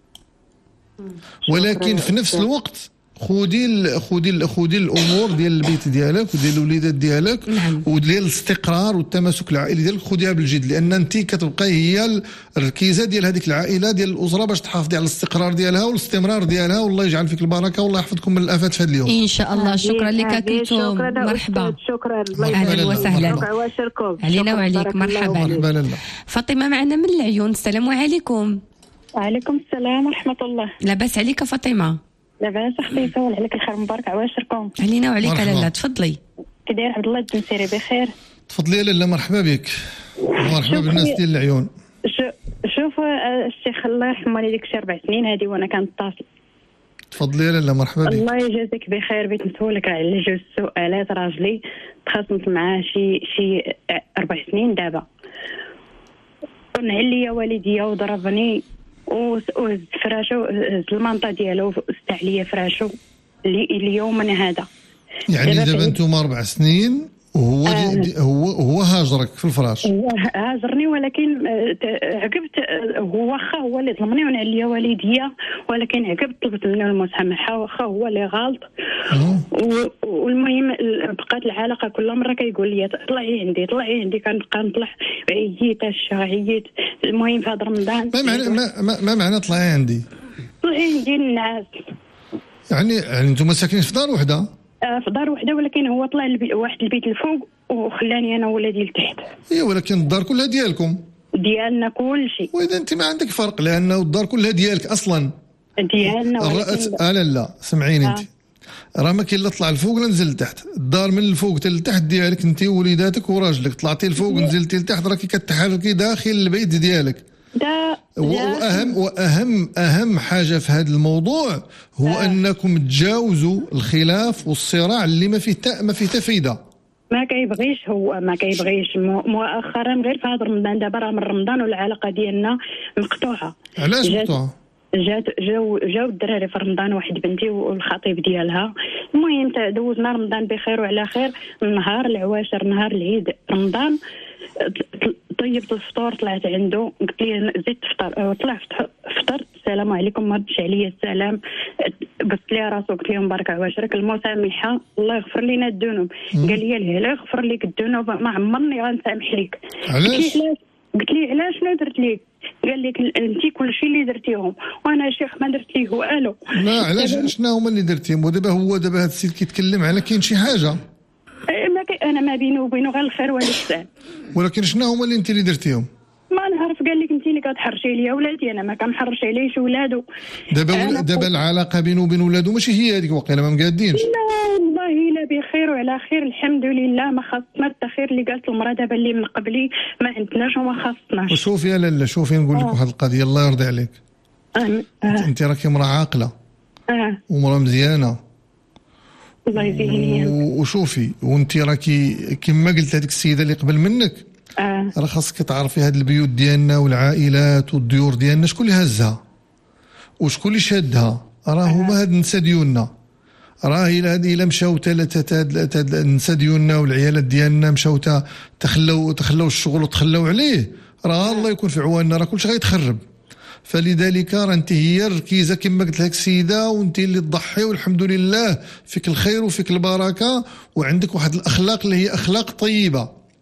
S4: ولكن في نفس الوقت خودي ال خودي ال خودي الامور ديال البيت ديالك وديال الوليدات ديالك.
S3: نعم.
S4: وديال الاستقرار والتماسك العائلي ديالك خوديها بالجد، لان انت كتبقاي هي الركيزه ديال هذيك العائله ديال الاسره باش تحافظي على الاستقرار ديالها والاستمرار ديالها. والله يجعل فيك البركه والله يحفظكم من الافات في هذا اليوم
S3: ان شاء الله. شكرا لك كلثوم، مرحبا.
S13: شكرا
S3: اهلا وسهلا علينا وعليك. مرحبا.
S4: مرحبا.
S3: فاطمه معنا من العيون. السلام عليكم.
S14: وعليكم السلام ورحمه الله.
S3: لاباس عليك فاطمه؟
S14: لاباس اختي، يسول عليك الخير، مبارك عواشركم.
S3: علينا وعليك لاله. تفضلي.
S14: كي داير عبد الله الدنسيري؟ بخير.
S4: تفضلي يا لاله. مرحبا بك. مرحبا بالناس ديال العيون.
S14: شوف الشيخ الله يرحمه لي ديك شي اربع سنين هذه وانا كنتصل.
S4: تفضلي يا لاله. مرحبا بك.
S14: الله يجازيك بخير. بغيت نسولك على جوج سؤالات. راجلي تخاصمت معاه شي شي اربع سنين دابا، ونعل لي والديا وضربني وهز فراشو، هز المنطقه ديالو وستا عليا فراشو اليومنا هذا.
S4: يعني دابا انتم اربع سنين وهو آه دي هو هو هاجرك في الفراش؟
S14: هو هاجرني، ولكن عقبت هو واخا هو اللي ظلمني ونعل لي والديا، ولكن عقبت طلبت منه المسامحه واخا هو اللي غلط. والمهم بقات العلاقه كل مره كيقول لي طلعي عندي طلعي عندي، كنبقى نطلع عييت عييت. المهم في هذا رمضان
S4: ما معنى ما, ما, ما معنى طلعي عندي؟
S14: طلعي عندي الناس.
S4: يعني يعني انتم ساكنين في دار وحده؟
S14: آه في دار وحده، ولكن هو طلع لبي... واحد البيت الفوق وخلاني انا ولادي لتحت.
S4: اي ولكن الدار كلها ديالكم؟
S14: ديالنا كل شيء.
S4: واذا انت ما عندك فرق، لانه الدار كلها ديالك اصلا.
S14: ديالنا.
S4: ولكن آه لا لا سمعيني. آه. انت راه ما كاين لا طلع الفوق لا نزل لتحت. الدار من الفوق حتى لتحت ديالك انت ووليداتك وراجلك. طلعتي الفوق نزلتي لتحت راكي كتحركي داخل البيت ديالك.
S14: دا
S4: واهم واهم اهم حاجه في هذا الموضوع هو آه. انكم تجاوزوا الخلاف والصراع اللي ما فيه ما فيه تفيده.
S14: ما كيبغيش هو ما كيبغيش مؤخرا غير في هذا رمضان. دابا راه من رمضان والعلاقه ديالنا مقطوعه.
S4: علاش مقطوعه؟
S14: جات جاو جاو الدراري في رمضان، واحد بنتي والخطيب ديالها. المهم دوزنا رمضان بخير وعلى خير. النهار العواشر نهار العيد رمضان طيبت الفطور، طلعت عنده قلت لي زيد تفطر. طلع فطرت، السلام عليكم، ما ردش عليا السلام، قلت لي راسو قلت لهم بارك عواشرك المسامحه الله يغفر لنا الذنوب. قال لي لا يغفر لك الذنوب ما عمرني غنسامح لك.
S4: علاش؟
S14: قلت لي علاش شنو درت لك؟ قال لك انت كل شيء اللي درتيهم وانا شيخ ما درت ليه والو.
S4: لا علاش شنو هما اللي درتيهم؟ ودابا هو دابا هذا السيد كيتكلم على كاين شي حاجه.
S14: ما كي انا ما بينه وبينه غير الخير والاحسان.
S4: ولكن شنو هما اللي انت اللي درتيهم؟
S14: ما نعرف. قال لك انت اللي كتحرشي ليا ولادي، انا ما كنحرش عليش ولادو.
S4: دابا دابا العلاقه بينه وبين ولادو ماشي هي هذيك واقيلا ما مقادينش.
S14: لا والله لا بخير وعلى خير الحمد لله. ما خاصنا التخير اللي قالت المراه دابا اللي من قبلي ما عندناش وما خاصناش.
S4: وشوفي يا لاله شوفي نقول لك واحد القضيه الله يرضي عليك.
S14: آه.
S4: آه. انت راكي امراه عاقله.
S14: اه
S4: ومراه مزيانه.
S14: الله يزيني.
S4: وشوفي وانت راكي كما قلت هذيك السيده اللي قبل منك
S14: اه
S4: راه خاصك تعرفي هاد البيوت ديالنا والعائلات والديور ديالنا شكون اللي هزها وشكون اللي شادها. راه هما هاد النساء ديالنا. راه الا الا مشاو ثلاثه النساء ديالنا والعيالات ديالنا مشاو تخلوا تخلوا الشغل وتخلوا عليه، راه الله يكون في عواننا، راه كلشي غيتخرب. فلذلك راه انت هي الركيزه كما قلت لك السيده، وانت اللي تضحي والحمد لله فيك الخير وفيك البركه، وعندك واحد الاخلاق اللي هي اخلاق طيبه.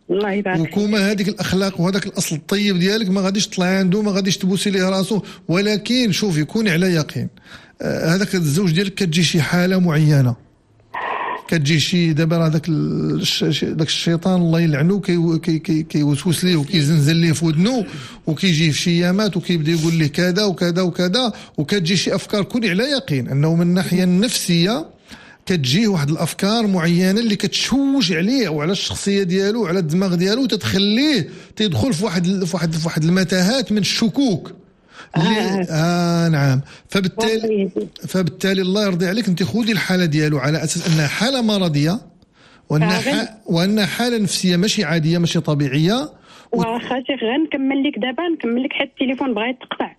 S14: الله يبارك
S4: وكوما هذيك الاخلاق وهذاك الاصل الطيب ديالك ما غاديش تطلع عنده، ما غاديش تبوسي ليه راسو. ولكن شوفي كوني على يقين آه هذاك الزوج ديالك كتجي شي حاله معينه، كتجي شي دابا هذاك داك الشيطان الله يلعنو كي كي كيوسوس ليه وكيزنزل ليه في ودنو وكيجي في شي يامات وكيبدا يقول ليه كذا وكذا وكذا، وكتجي شي افكار. كوني على يقين انه من الناحيه النفسيه كتجيه واحد الافكار معينه اللي كتشوش عليه وعلى الشخصيه ديالو وعلى الدماغ ديالو، تتخليه تيدخل في واحد في واحد في واحد المتاهات من الشكوك. آه. آه نعم. فبالتالي فبالتالي الله يرضي عليك انت خذي الحاله ديالو على اساس انها حاله مرضيه وانها ح... وانها حاله نفسيه ماشي عاديه ماشي طبيعيه.
S14: واخا شيخ غنكمل لك دابا، نكمل لك حتى التليفون بغا يتقطع.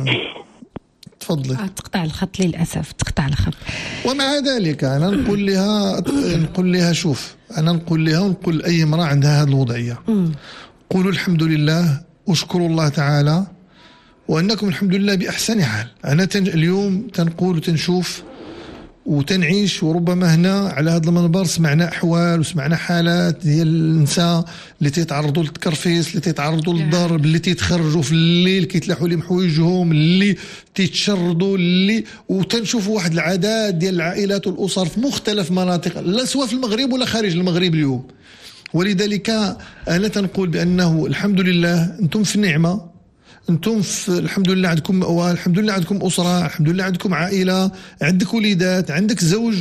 S4: تفضلي.
S1: آه تقطع الخط للاسف، تقطع الخط.
S4: ومع ذلك انا نقول لها نقول لها شوف انا نقول لها ونقول اي امراه عندها هذه الوضعيه، قولوا الحمد لله واشكروا الله تعالى وانكم الحمد لله باحسن حال. انا تن اليوم تنقول وتنشوف وتنعيش، وربما هنا على هذا المنبر سمعنا احوال وسمعنا حالات ديال النساء اللي تيتعرضوا للتكرفيس، اللي تيتعرضوا للضرب، اللي تيتخرجوا في الليل كيتلاحوا لهم حوايجهم، اللي تيتشردوا، اللي وتنشوفوا واحد العادات ديال العائلات والاسر في مختلف مناطق لا سواء في المغرب ولا خارج المغرب اليوم. ولذلك انا تنقول بانه الحمد لله انتم في النعمه، انتم في الحمد لله عندكم مأوى، الحمد لله عندكم أسرة، الحمد لله عندكم عائلة، عندك وليدات، عندك زوج.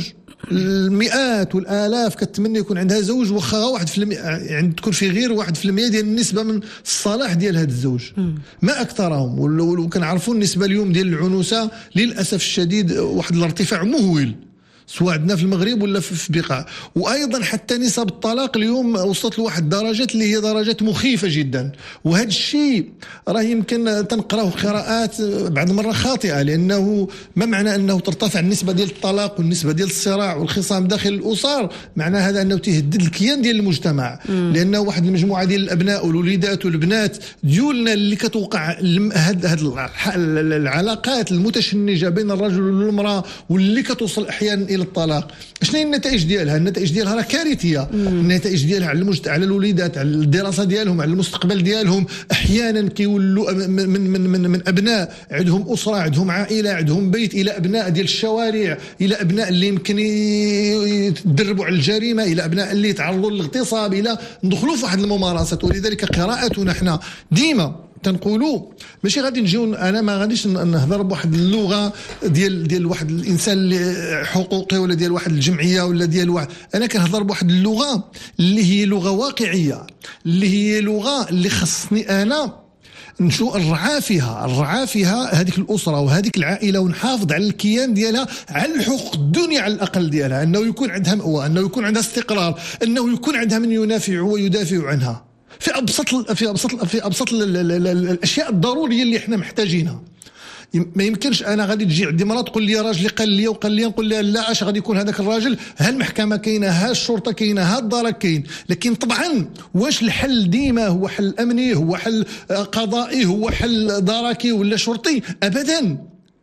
S4: المئات والآلاف كتمنى يكون عندها زوج، واخا واحد في المئة يعني تكون في غير واحد في المئة ديال النسبة من الصلاح ديال هذا الزوج، ما أكثرهم. وكنعرفوا النسبة اليوم ديال العنوسة للأسف الشديد واحد الارتفاع مهول سواء عندنا في المغرب ولا في بقاع. وايضا حتى نسب الطلاق اليوم وصلت لواحد الدرجات اللي هي درجات مخيفه جدا. وهذا الشيء راه يمكن تنقراه قراءات بعض المره خاطئه، لانه ما معنى انه ترتفع النسبه ديال الطلاق والنسبه ديال الصراع والخصام داخل الاسر معنى هذا انه تهدد الكيان ديال المجتمع. م. لانه واحد المجموعه ديال الابناء والوليدات والبنات ديولنا اللي كتوقع هذه العلاقات المتشنجه بين الرجل والمراه واللي كتوصل احيانا الى الطلاق، شنو هي النتائج ديالها؟ النتائج ديالها راه كارثيه. النتائج ديالها على المجتمع، على الوليدات، على الدراسه ديالهم، على المستقبل ديالهم. احيانا كيولوا من من من, من ابناء عندهم اسره، عندهم عائله، عندهم بيت، الى ابناء ديال الشوارع، الى ابناء اللي يمكن يتدربوا على الجريمه، الى ابناء اللي يتعرضوا للاغتصاب، الى ندخلوا في واحد الممارسات. ولذلك قراءتنا احنا ديما تنقولوا ماشي غادي نجيو، انا ما غاديش نهضر بواحد اللغه ديال ديال واحد الانسان اللي حقوقي ولا ديال واحد الجمعيه ولا ديال واحد، انا كنهضر بواحد اللغه اللي هي لغه واقعيه، اللي هي لغه اللي خصني انا نشو الرعاه فيها الرعاه فيها هذيك الاسره وهذيك العائله، ونحافظ على الكيان ديالها، على الحقوق الدنيا على الاقل ديالها، انه يكون عندها مأوى، انه يكون عندها استقرار، انه يكون عندها من ينافع ويدافع عنها في ابسط في ابسط في ابسط الاشياء الضروريه اللي احنا محتاجينها. ما يمكنش انا غادي تجي عندي مرة تقول لي راجلي قال لي وقال لي، نقول لها لا، اش غادي يكون هذاك الراجل؟ ها المحكمه كاينه، ها الشرطه كاينه، ها الدرك كاين. لكن طبعا واش الحل ديما هو حل امني، هو حل قضائي، هو حل دركي ولا شرطي؟ ابدا.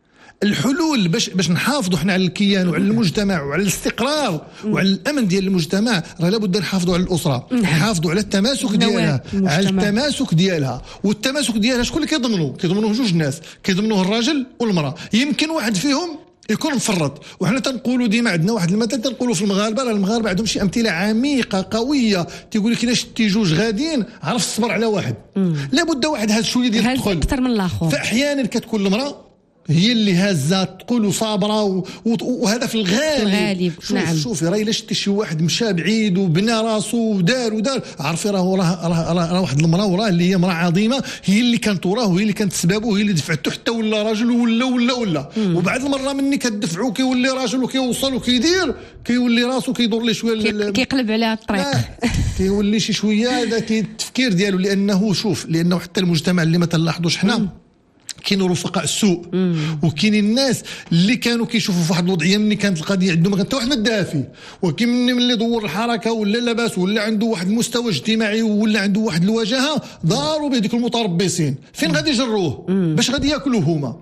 S4: الحلول باش باش نحافظوا حنا على الكيان وعلى المجتمع وعلى الاستقرار وعلى الامن ديال المجتمع، راه لابد نحافظوا على الاسره، نحافظوا على التماسك ديالها، على التماسك ديالها. والتماسك ديالها شكون اللي كيضمنوه؟ كيضمنوه جوج ناس، كيضمنوه الراجل والمراه. يمكن واحد فيهم يكون مفرط، وحنا تنقولوا ديما عندنا واحد المثل تنقولوا في المغاربه، راه المغاربه عندهم شي امثله عميقه قويه تيقول لك الا شتي جوج غاديين عرف الصبر على واحد. لابد واحد هذا شويه ديال الدخل
S1: اكثر من الاخر.
S4: فاحيانا كتكون المراه هي اللي هازه تقول صابره و... وهذا في الغالب,
S1: الغالب.
S4: شوف
S1: نعم.
S4: شوفي راهي الا شتي شي واحد مشى بعيد وبنى راسو ودار ودار، عرفي راه راه راه راه واحد المراه وراه اللي هي مراه عظيمه، هي اللي كانت وراه وهي اللي كانت سببه، هي اللي دفعته حتى ولا راجل ولا ولا ولا مم. وبعد المره مني كتدفعو كيولي راجل وكيوصل وكيدير، كيولي راسو كيدور ليه شويه
S1: كيقلب على الطريق
S4: كيولي شي شويه هذا التفكير ديالو. لانه شوف لانه حتى المجتمع اللي ما تلاحظوش حنا كاينوا رفقاء السوء، وكاين الناس اللي كانوا كيشوفوا في واحد الوضعيه مني كانت القضيه عندهم ما كان حتى واحد ما دافي، وكاين مني ملي دور الحركه ولا لاباس ولا عنده واحد المستوى اجتماعي ولا عنده واحد الواجهه، داروا بهذيك المتربصين. فين غادي يجروه؟ باش غادي ياكلوا هما؟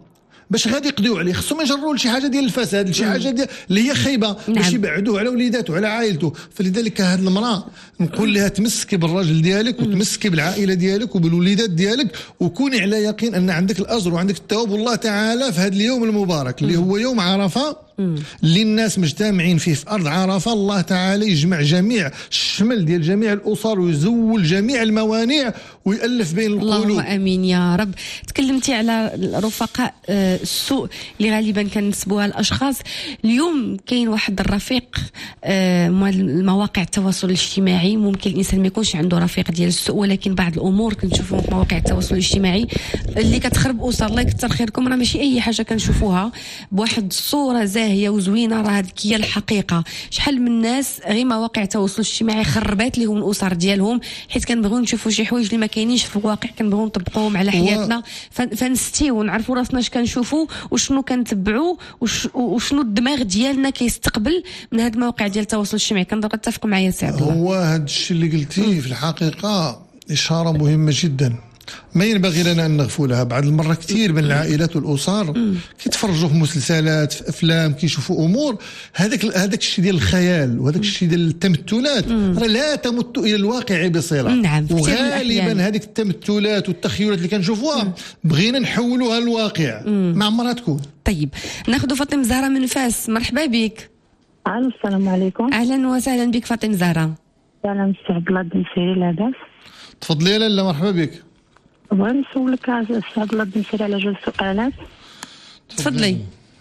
S4: باش غادي يقضيو عليه خصهم يجروا لشي حاجه ديال الفساد، لشي حاجه ديال اللي هي خايبه نعم. باش يبعدوه على وليداته وعلى عائلته. فلذلك هذه المراه نقول لها تمسكي بالراجل ديالك وتمسكي بالعائله ديالك وبالوليدات ديالك، وكوني على يقين ان عندك الاجر وعندك الثواب والله تعالى في هذا اليوم المبارك اللي هو يوم عرفه اللي الناس مجتمعين فيه في ارض عرفه. الله تعالى يجمع جميع الشمل ديال جميع الاسر ويزول جميع الموانع ويؤلف بين القلوب.
S3: اللهم امين يا رب. تكلمتي على رفقاء السوء اللي غالبا كنسبوها الاشخاص. اليوم كاين واحد الرفيق مال مواقع التواصل الاجتماعي، ممكن الانسان ما يكونش عنده رفيق ديال السوء، ولكن بعض الامور كنشوفوها في مواقع التواصل الاجتماعي اللي كتخرب اسر. الله يكثر خيركم، راه ماشي اي حاجه كنشوفوها بواحد الصوره زاهيه وزوينه، راه هذيك هي الحقيقه. شحال من الناس غير مواقع التواصل الاجتماعي خربات لهم الاسر ديالهم حيت كنبغيو نشوفوا شي حوايج اللي ما كاينينش في الواقع، كنبغيو نطبقوهم على حياتنا فنستيو ونعرفوا راسنا اش كنشوفوا وشنو كنتبعوا وشنو الدماغ ديالنا كيستقبل من هاد المواقع ديال التواصل الاجتماعي. كنظن تتفق معايا سي عبد الله.
S4: هو هاد الشيء اللي قلتيه في الحقيقه اشاره مهمه جدا ما ينبغي لنا ان نغفلها. بعض المرات كثير من العائلات والاسر كيتفرجوا في مسلسلات في افلام كيشوفوا امور هذاك هذاك الشيء ديال الخيال وهذاك الشيء ديال التمثلات راه لا تمت الى الواقع بصله.
S3: نعم.
S4: وغالبا هذيك التمثلات والتخيلات اللي كنشوفوها بغينا نحولوها للواقع، ما عمرها تكون.
S3: طيب ناخذ فاطمه زهره من فاس. مرحبا بك.
S14: السلام عليكم.
S3: اهلا وسهلا بك فاطمه زهره.
S14: سلام سي عبد الله الدنسيري. لاباس؟
S4: تفضلي يا لاله. مرحبا بك.
S14: بغيت نسولك السي عبد الله الدنسيري على جوج سؤالات.
S3: تفضلي.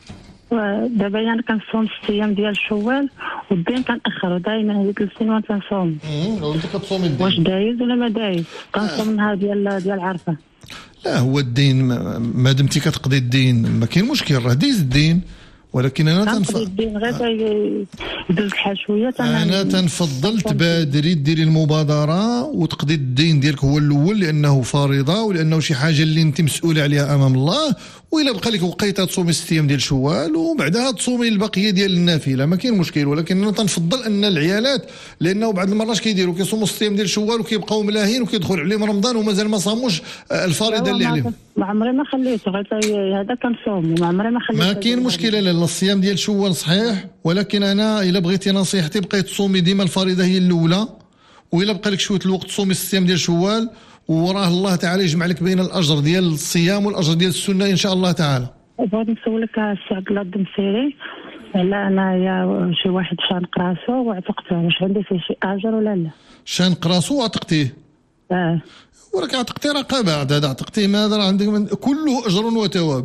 S14: دابا انا كنصوم ست ايام ديال شوال والدين كنأخرو دائما هذيك ثلاث سنوات كنصوم.
S4: امم انت كتصومي الدين
S14: واش دايز ولا ما دايز؟ كنصوم النهار ديال ديال عرفه.
S4: لا هو الدين ما دمتي كتقضي الدين ما كاين مشكل، راه دايز الدين، ولكن انا
S14: تنفضل الدين غير يدوز الحال شويه.
S4: انا تنفضل تبادري ديري المبادره وتقضي الدين ديالك هو الاول لانه فريضه ولانه شي حاجه اللي انت مسؤوله عليها امام الله. والا بقى لك وقيته تصومي ست ايام ديال شوال وبعدها تصومي البقيه ديال النافله ما كاين مشكل. ولكن انا تنفضل ان العيالات لانه بعض المرات كيديروا كيصوموا ست ايام ديال شوال وكيبقاو ملاهين وكيدخل عليهم رمضان ومازال ما صاموش الفريضه اللي عليهم.
S14: ما عمري ما خليته غير هذا كنصوم ما عمري ما خليته.
S4: ما كاين مشكله. لا الصيام ديال شوال صحيح، ولكن انا الا بغيتي نصيحتي بقيت تصومي ديما الفريضه هي الاولى، والا بقى لك شويه الوقت تصومي الصيام ديال شوال وراه الله تعالى يجمع لك بين الاجر ديال الصيام والاجر ديال السنه ان شاء الله تعالى.
S14: بغيت نسولك السي عبد الله الدمسيري على انايا شي واحد شانق راسو وعتقته، واش عندي فيه شي اجر ولا لا؟
S4: شانق راسو وعتقتيه؟
S14: اه
S4: وراك عتقتي راه بعد هذا عتقتيه ماذا راه عندك من كله اجر وثواب.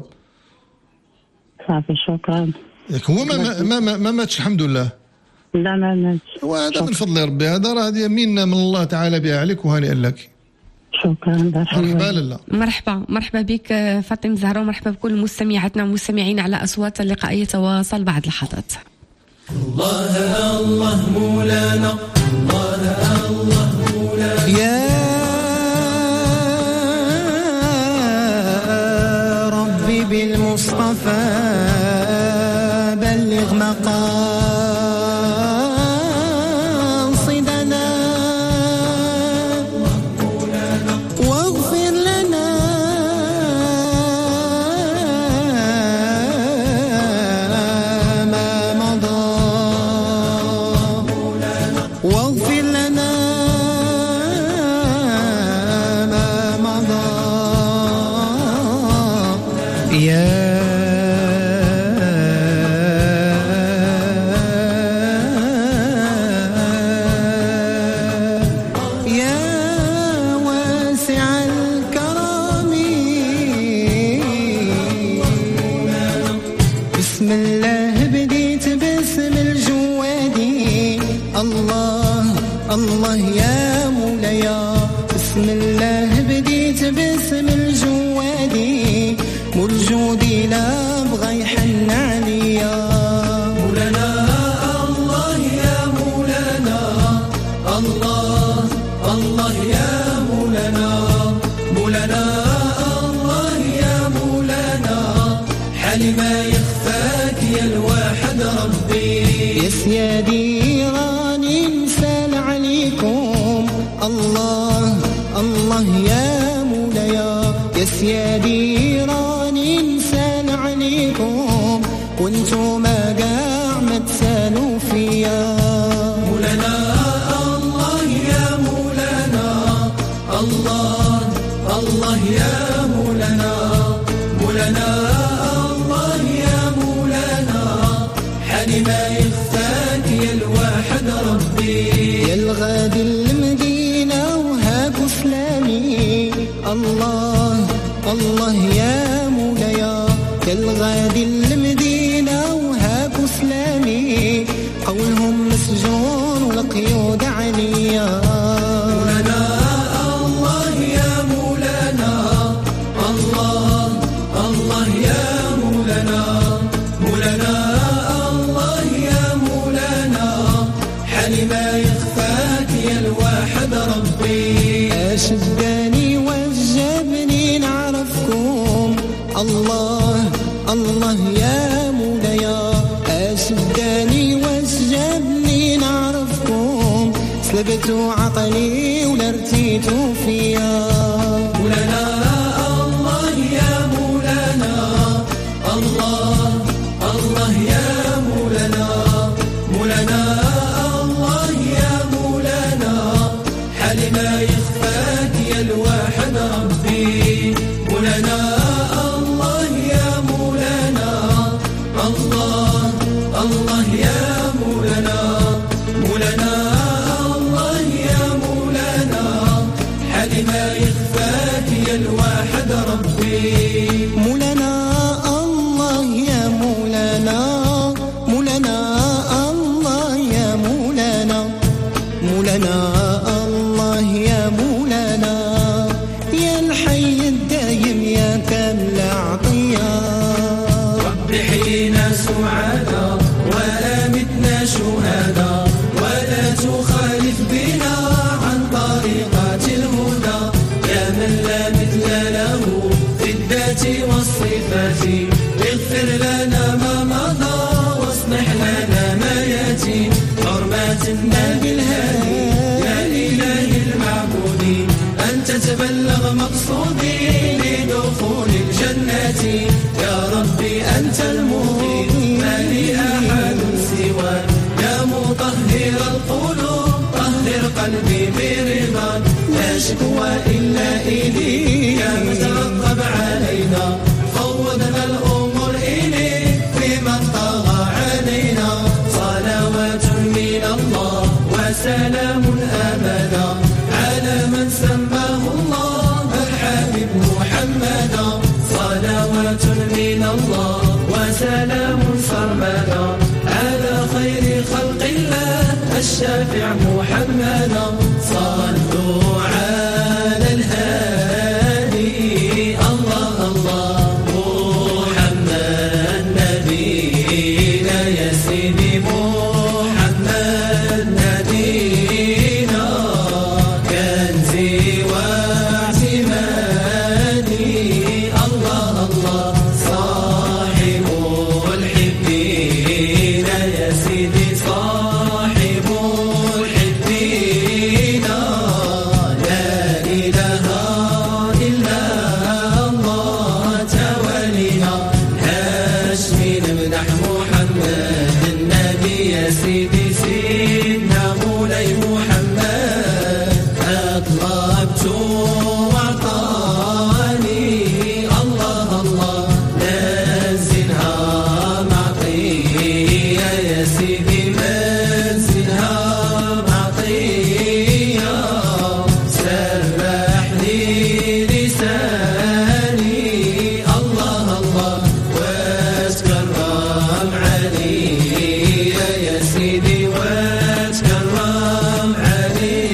S14: صافي شكرا.
S4: هو ما ما ما, ما ماتش الحمد لله.
S14: لا ما ماتش.
S4: وهذا من فضل ربي، هذا راه هذه منا من الله تعالى بها عليك وهنيئا لك.
S14: شكرا.
S4: مرحبا لاله.
S3: مرحبا مرحبا بك فاطمه زهره ومرحبا بكل مستمعاتنا ومستمعين على اصوات اللقاء يتواصل بعد لحظات.
S15: الله الله مولانا الله الله مولانا يا ربي بالمصطفى بلغ مقاصدنا واغفر لنا ما مضى واغفر لنا ما مضى يا الله يا مولاي بسم الله بديت باسم الجوادي والجودي لا بغى يحن عليا مولانا الله يا مولانا الله الله يا مولانا مولانا الله يا مولانا حالي ما يخفاك يا الواحد ربي يا سيادي راني مسال عليكم الله الله يا مولاي يا سيادي راني مسال عليكم وانتو ما قاع ما تسالوا فيا.
S16: مولانا الله يا مولانا الله الله يا مولانا مولانا الله يا مولانا حالي ما يخفاك يا الواحد ربي
S15: يا الغادي المدينة وهاكو سلامي. الله الله يا مولايا يا الغادي المدينة وهاكو سلامي قولهم مسجون والقيود عليا.
S16: مولانا الله يا مولانا الله الله يا مولانا مولانا الله يا مولانا حالي ما يخفاك يا الواحد ربي.
S15: أشداني وجبني نعرفكم الله الله يا مولايا. أشداني وجبني نعرفكم سلبتوا عقلي ولا رتيتوا فيا.
S16: مولانا الله يا مولانا الله الله يا مولانا مولانا الله يا مولانا حالي ما يخفاك يا الواحد ربي. مولانا الله يا مولانا الله الله يا مولانا مولانا الله يا مولانا حالي ما يخفاك يا الواحد ربي.
S15: مولانا الله يا مولانا مولانا الله يا مولانا مولانا الله يا مولانا يا الحي الدايم يا كامل عطية.
S16: ربي حينا سعادة ولا متنا شهادة ولا تخالف بنا عن طريقات الهدى يا من لا مثل له في الذات والصفات. اغفر لنا ما مضى واصلح لنا ما ياتي حرمات النبي الهادي يا إله المعبود أنت تبلغ مقصودي لدخول الجنة يا ربي أنت المغني ما لي أحد سواك يا مطهر القلوب طهر قلبي برضا لا شكوى إلا إليك يا مترقب علينا فوضنا الأمور إليك في من طغى علينا. صلوات من الله وسلام أبدا على من سماه الله الحبيب محمدا. صلوات من الله وسلام سرمدا على خير خلق الله الشافع محمدا. صلوا على الهادي الله الله محمد نبينا يا سيدي محمد نبينا كنزي واعتمادي الله الله صاحب الحبين يا سيدي صاحب الحبين لا إله إلا الله تولينا هاشمي نمدح محمد النبي يا سيدي سيدنا مولاي محمد أطلبت وأعطاني الله الله نزلها معطية يا سيدي منزلها معطية سرح لي لساني الله الله واتكرم علي يا سيدي واتكرم علي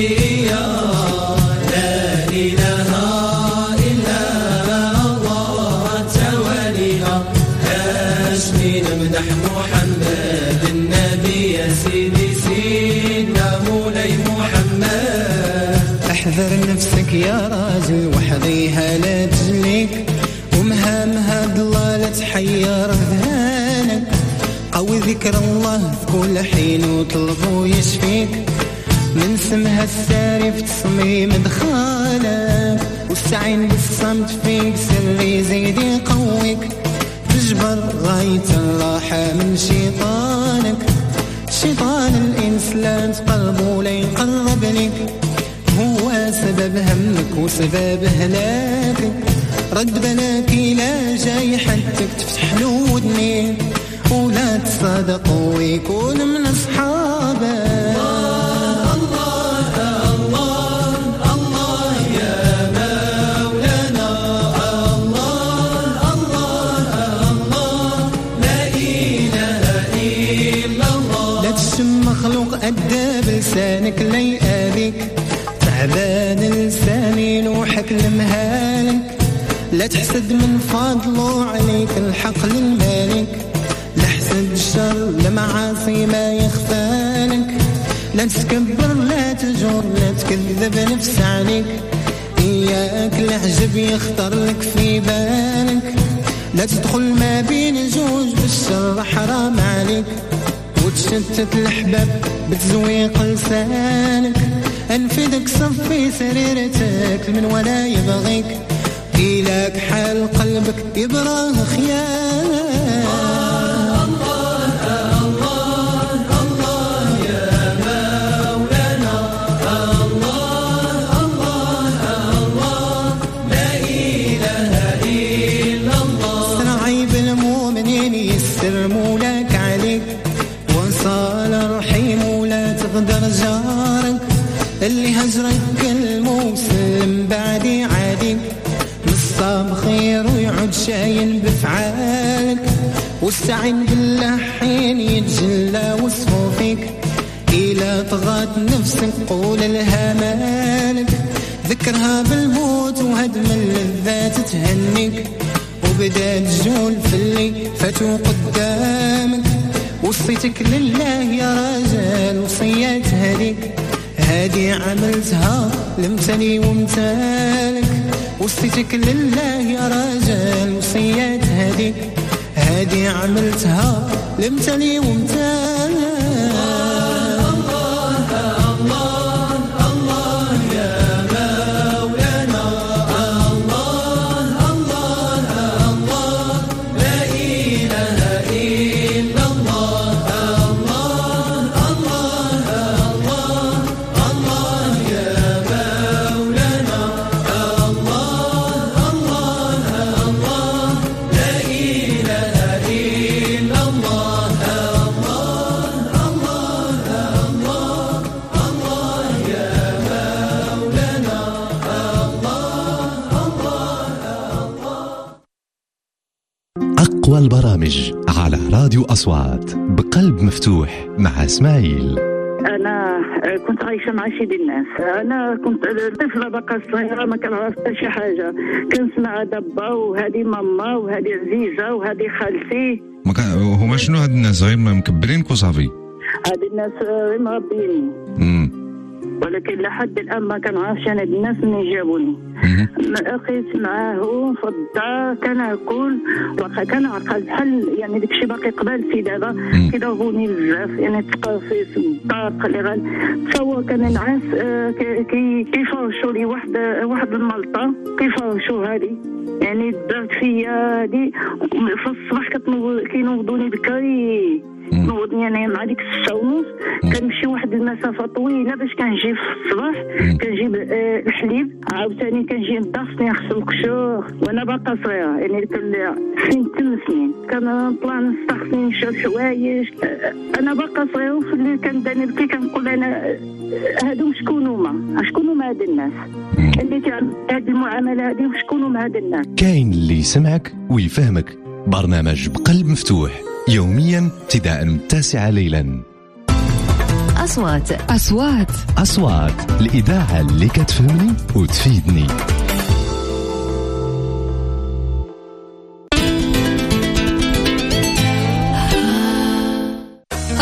S16: لا إله إلا الله تولينا هاشمي نمدح محمد النبي يا سيدي سيدنا مولاي محمد.
S15: احذر نفسك يا راجل وحذيها لا تجليك ومهامها ضلالة تحير ذهانك. قوي ذكر الله في كل حين وطلبه يشفيك من سمها الساري في تصميم دخالك واستعين بالصمت فيك سري زيد يقويك في تجبر غاية الراحة من شيطانك. شيطان الإنس لا تقرب ولا يقرب لك، هو سبب همك وسبب هلاكك. رد بلاك لا جاي حدك تفتح له ودنيك، ولا تصادق ويكون من أصحابك. أدى بلسانك لي أبيك، تعبان لساني نوحك لمهالك. لا تحسد من فضله عليك الحق للمالك، لا حسد الشر لمعاصي ما يخفالك. لا تتكبر لا تجور لا تكذب نفس عليك، إياك العجب يخطر لك في بالك. لا تدخل ما بين جوج بالشر حرام عليك، وتشتت الحباب بتزويق لسانك. انفدك صفي سريرتك من ولا يبغيك، إيلاك حال قلبك يبراه خيانك. جارك اللي هجرك الموسم بعدي عادي، نصاب خير ويعود شاين بفعالك. واستعين بالله حين يتجلى وصفه فيك، إلا طغات نفسك قول لها مالك. ذكرها بالموت وهدم اللذات تهنيك، وبدا الجول في اللي فاتوا قدامك. وصيتك لله يا رجال وصيات هديك، هادي عملتها لمتلي ومتالك. وصيتك لله يا رجال وصيات هديك، هادي عملتها لمتلي ومتالك.
S2: أقوى البرامج على راديو أصوات بقلب مفتوح مع إسماعيل.
S5: أنا كنت عايشة مع سيدي الناس، أنا كنت طفلة بقى صغيرة ما كنعرف حتى شي حاجة، كنسمع دبا وهذه ماما وهذه عزيزة وهذه خالتي.
S17: ما كان هما شنو هاد الناس غير مكبرينك وصافي؟
S5: هاد الناس غير مربيني. امم ولكن لحد الآن ما كنعرفش أنا الناس منين جابوني. لقيت معاه في الدار كناكل وكا كنعقل بحال يعني داكشي باقي قبل في دابا كيضربوني بزاف، يعني تقرفيت الدار اللي تصور كان نعاس كي كيفرشوا لي واحد واحد الملطه كيفرشوا هذه، يعني درت فيا هذه في الصباح كينوضوني بكري نوضني يعني مع ديك الستة ونص، كنمشي واحد المسافه طويله باش كنجي في الصباح كنجيب آه الحليب، عاوتاني كنجي ندرسني نغسل القشور وانا باقا صغيره يعني سنين ثمان سنين، كنطلع نستخدم نشرب حوايج آه انا باقا صغيره. وفي الليل كنداني نبكي كنقول انا هادو شكون هما شكون هما هاد الناس اللي تعمل هاد المعامله هادي، وشكون هما هاد الناس.
S2: كاين اللي يسمعك ويفهمك. برنامج بقلب مفتوح يوميا ابتداء من التاسعة ليلا.
S11: أصوات أصوات
S2: أصوات الإذاعة اللي كتفهمني وتفيدني.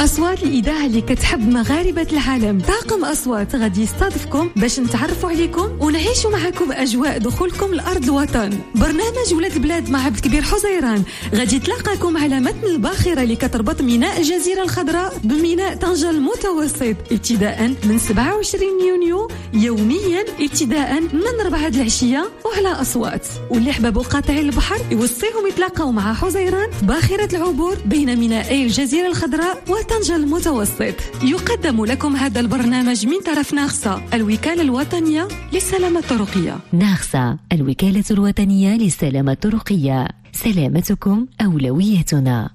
S11: أصوات الإذاعة اللي كتحب مغاربة العالم. طاقم أصوات غادي يستضيفكم باش نتعرفوا عليكم ونعيشوا معكم أجواء دخولكم لأرض الوطن. برنامج ولاد البلاد مع عبد الكبير حزيران غادي تلاقاكم على متن الباخرة اللي كتربط ميناء الجزيرة الخضراء بميناء طنجة المتوسط ابتداء من سبعة وعشرين يونيو يوميا ابتداء من ربعة العشية وعلى أصوات. واللي حبابوا قاطعي البحر يوصيهم يتلاقوا مع حزيران في باخرة العبور بين مينائي الجزيرة الخضراء وطنجة المتوسط. يقدم لكم هذا البرنامج من طرف ناغسا الوكالة الوطنية للسلامة الطرقية.
S18: ناغسا الوكالة الوطنية للسلامة الطرقية، سلامتكم أولويتنا.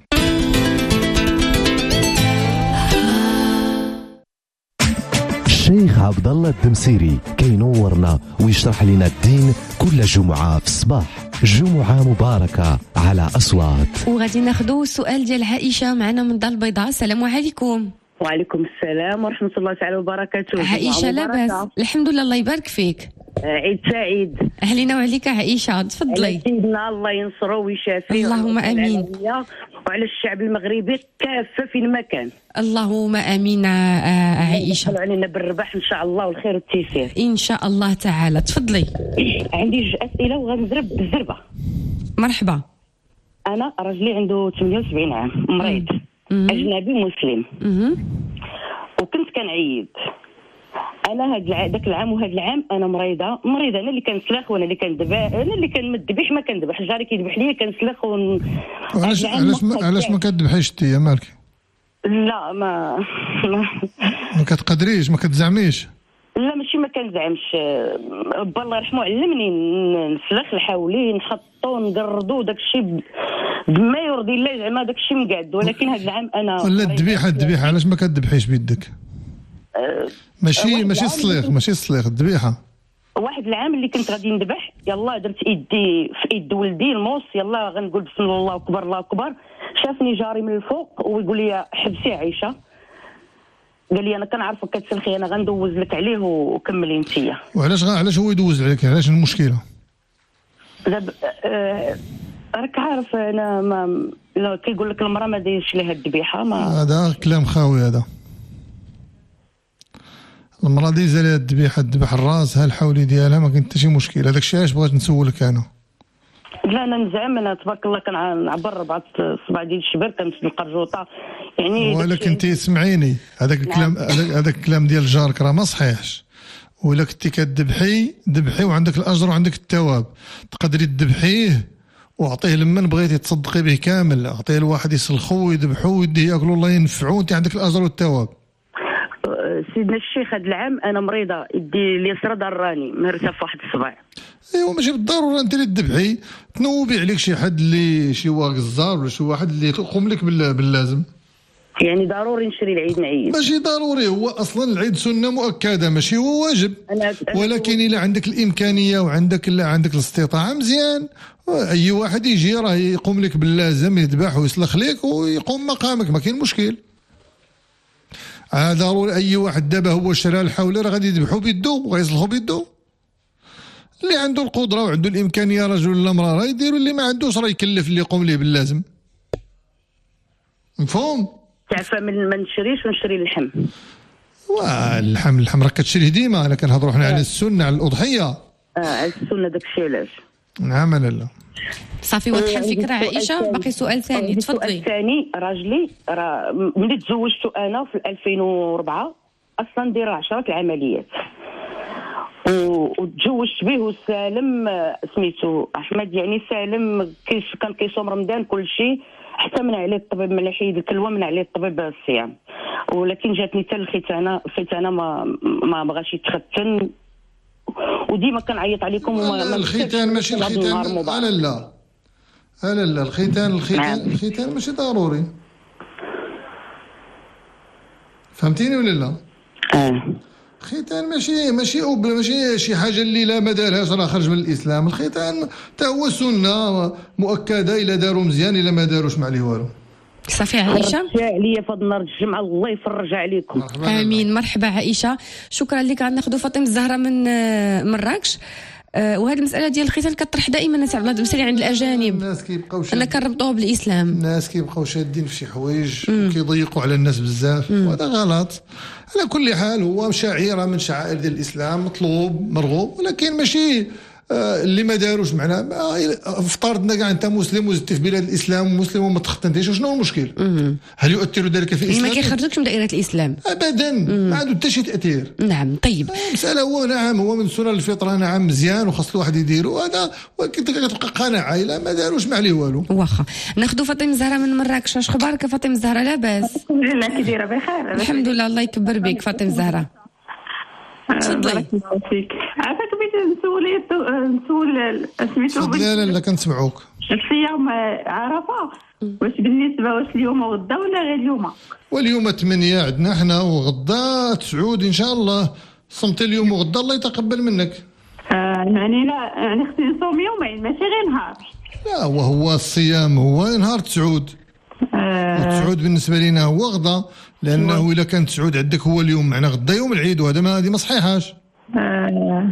S2: الشيخ عبد الله الدمسيري كينورنا ويشرح لنا الدين كل جمعة في الصباح. جمعة مباركة على أصوات.
S3: وغادي ناخذوا السؤال ديال عائشة معنا من دار البيضاء. السلام عليكم.
S19: وعليكم السلام ورحمة الله تعالى وبركاته.
S3: عائشة لاباس؟ الحمد لله، الله يبارك فيك.
S19: عيد سعيد
S3: أهلنا وعليك عائشة، تفضلي.
S19: سيدنا الله ينصره ويشافيه
S3: اللهم آمين،
S19: وعلى الشعب المغربي كافة في المكان.
S3: اللهم آمين. عائشة
S19: يدخلوا علينا بالربح إن شاء الله والخير والتيسير
S3: إن شاء الله تعالى. تفضلي.
S19: عندي جوج أسئلة وغنضرب بالزربة.
S3: مرحبا.
S19: أنا راجلي عنده ثمانية وسبعين عام، مريض أجنبي مسلم، وكنت كنعيد. انا هاد داك العام وهاد العام انا مريضه مريضه انا اللي كنسلخ وانا اللي كندبح، انا اللي كنذبح ما كندبح، جاري كيذبح ليا كنسلخ ون...
S4: علاش علاش ما علاش ما كتذبحيش انت يا مالك؟
S19: لا ما ما,
S4: ما كتقدريش، ما كتزعميش؟
S19: لا ماشي ما كنزعمش. با الله يرحمه علمني نسلخ الحولي نحطو نقردو داكشي بما يرضي الله، زعما داكشي مقاد. ولكن هاد العام انا
S4: ولا الذبيحه الذبيحه علاش ما كتذبحيش بيدك؟ ماشي ماشي الصليخ ماشي الصليخ الذبيحه.
S19: واحد العام اللي كنت غادي نذبح، يلاه درت ايدي في ايد ولدي الموس، يلاه غنقول بسم الله اكبر الله اكبر، شافني جاري من الفوق ويقول لي حبسي عائشه، قال لي انا كنعرفك كتسلخي، انا غندوز لك عليه وكملي انتيا.
S4: وعلاش علاش هو يدوز عليك؟ علاش المشكله؟
S19: دابا أه راك عارف انا ما كيقول لك المراه ما دايرش لها الذبيحه. ما
S4: هذا كلام خاوي هذا. المرأة ديزا لها الذبيحة تذبح الراس ها الحولي ديالها ما كاين حتى شي مشكل. هذاك الشيء علاش بغيت نسولك انا.
S19: لا انا نزعم، انا تبارك الله كنعبر ربعة صباع ديال الشبر كنمسك القرجوطه يعني.
S4: ولكن انت سمعيني، هذاك الكلام هذاك الكلام ديال جارك راه ما صحيحش. ولا كنتي كتذبحي ذبحي وعندك الاجر وعندك الثواب، تقدري تذبحيه واعطيه لمن بغيتي تصدقي به كامل، اعطيه لواحد يسلخوه ويذبحوه ويديه ياكلوا الله ينفعوه، انت عندك الاجر والثواب.
S19: سيدنا الشيخ هذا العام انا مريضه، يدي اليسرى ضراني مهرسه في واحد الصباع.
S4: ايوا ماشي بالضروره انت اللي تذبحي، تنوبي عليك شي حد اللي شي واقزار ولا شي واحد اللي يقوم لك باللازم.
S19: يعني ضروري نشري العيد نعيد؟
S4: ماشي ضروري، هو اصلا العيد سنه مؤكده ماشي هو واجب. ولكن الا عندك الامكانيه وعندك الا عندك الاستطاعه مزيان، اي واحد يجي راه يقوم لك باللازم، يذبح ويسلخ لك ويقوم مقامك، ما كاين مشكل. هذا ضروري اي واحد دابا هو شرا الحولي راه غادي يذبحوا بيدو وغيسلخوا بيدو. اللي عنده القدره وعنده الامكانيه رجل ولا امراه راه يديروا، اللي ما عندوش راه يكلف اللي يقوم ليه باللازم. مفهوم؟
S19: تعرف من ما نشريش ونشري اللحم.
S4: واه اللحم اللحم راك كتشريه ديما. انا كنهضروا حنا على السنه على الاضحيه.
S19: اه على السنه داكشي علاش.
S4: نعم لا
S3: صافي واضحه الفكره عائشه. باقي سؤال ثاني تفضلي.
S19: السؤال الثاني راجلي راه ملي تزوجت انا في ألفين وأربعة اصلا دايره عشرة العمليات وتزوجت به وسالم سميتو احمد، يعني سالم كان كيصوم رمضان كل شيء، حتى من عليه الطبيب من حيد الكلوه من عليه الطبيب الصيام. ولكن جاتني حتى الختانه الختانه ما ما بغاش يتختن وديما كنعيط عليكم. وما
S4: الختان ماشي الختان لا لا لا لا الختان الختان الختان ماشي ضروري، فهمتيني ولا لا؟
S19: اه
S4: الختان ماشي ماشي ماشي شي حاجه اللي لا ما دارهاش راه خرج من الاسلام. الختان حتى هو سنه مؤكده، الا داروا مزيان الا ما داروش ما عليه والو.
S3: صافي عائشه
S19: عليا فضل نهار الجمعه الله يفرج عليكم.
S3: امين. مرحبا عائشه، شكرا لك. غناخذوا فاطمه الزهراء من مراكش. آه وهذه المساله ديال الختان كطرح دائما الناس عبد الله الدمسري عند الاجانب.
S4: الناس كيبقاو
S3: انا كنربطوها بالاسلام.
S4: الناس كيبقاو شادين في شي حوايج وكيضيقوا على الناس بزاف، وهذا غلط. على كل حال هو شعيره من شعائر ديال الاسلام، مطلوب مرغوب، ولكن ماشي اللي ما داروش معنا. افترضنا كاع انت مسلم وزدت في بلاد الاسلام ومسلم وما تختنتيش، شنو المشكل؟ هل يؤثر ذلك في الاسلام؟
S3: ما كيخرجوكش من دائره الاسلام
S4: ابدا، ما عنده حتى شي تاثير.
S3: نعم. طيب
S4: المساله هو نعم هو من سنن الفطره، نعم مزيان وخاص الواحد يديرو هذا، ولكن كتبقى قناعه الا ما داروش ما عليه والو.
S3: واخا ناخذوا فاطمه الزهراء من مراكش. اش اخبارك فاطمه الزهراء؟ لاباس؟
S20: الحمد لله. كي دايره؟ بخير
S3: الحمد لله. الله يكبر بك فاطمه الزهراء.
S20: تفضلي. عافاك بغيت نسولي نسول سميتو.
S4: لا لا لا كنسمعوك.
S20: في يوم عرفه واش بالنسبه واش اليوم وغدا ولا غير اليوم؟
S4: واليوم ثمانية عندنا حنا وغدا تسعود ان شاء الله. صمتي اليوم وغدا الله يتقبل منك.
S20: آه يعني لا يعني خصني نصوم يومين ماشي غير نهار.
S4: لا وهو الصيام هو نهار تسعود.
S20: آه
S4: تسعود بالنسبه لنا هو غدا، لانه الا كان تسعود عندك هو اليوم معنا غدا يوم العيد، وهذا ما هذه ما صحيحاش.
S20: آه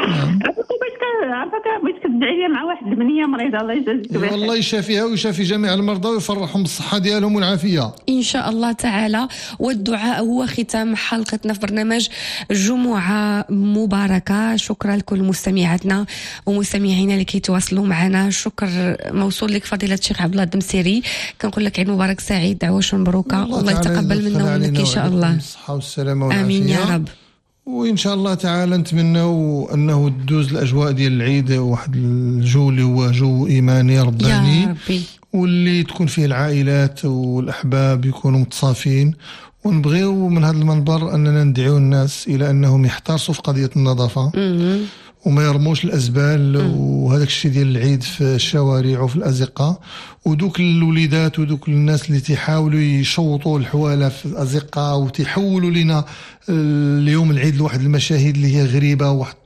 S20: عافاك بغيت كتدعي لي مع واحد المنيه مريضه الله يجازيك بخير.
S4: والله يشافيها ويشافي جميع المرضى ويفرحهم بالصحه ديالهم والعافيه
S3: ان شاء الله تعالى. والدعاء هو ختام حلقتنا في برنامج جمعه مباركه. شكرا لكل مستمعاتنا ومستمعينا اللي كيتواصلوا معنا. شكر موصول لك فضيله الشيخ عبد الله الدمسيري. كنقول لك عيد مبارك سعيد، دعوه مبروكه، والله يتقبل منا ومنك ان شاء الله.
S4: الصحه والسلامه والعافيه.
S3: امين يا رب.
S4: وان شاء الله تعالى نتمنوا انه تدوز الاجواء ديال العيد واحد الجو اللي هو جو ايماني رباني
S3: يا ربي،
S4: واللي تكون فيه العائلات والاحباب يكونوا متصافين. ونبغيو من هذا المنبر اننا ندعيو الناس الى انهم يحترسوا في قضيه النظافه وما يرموش الازبال وهذاك الشيء ديال العيد في الشوارع وفي الازقه. ودوك الوليدات ودوك الناس اللي تيحاولوا يشوطوا الحواله في الازقه وتيحولوا لنا اليوم العيد لواحد المشاهد اللي هي غريبه وواحد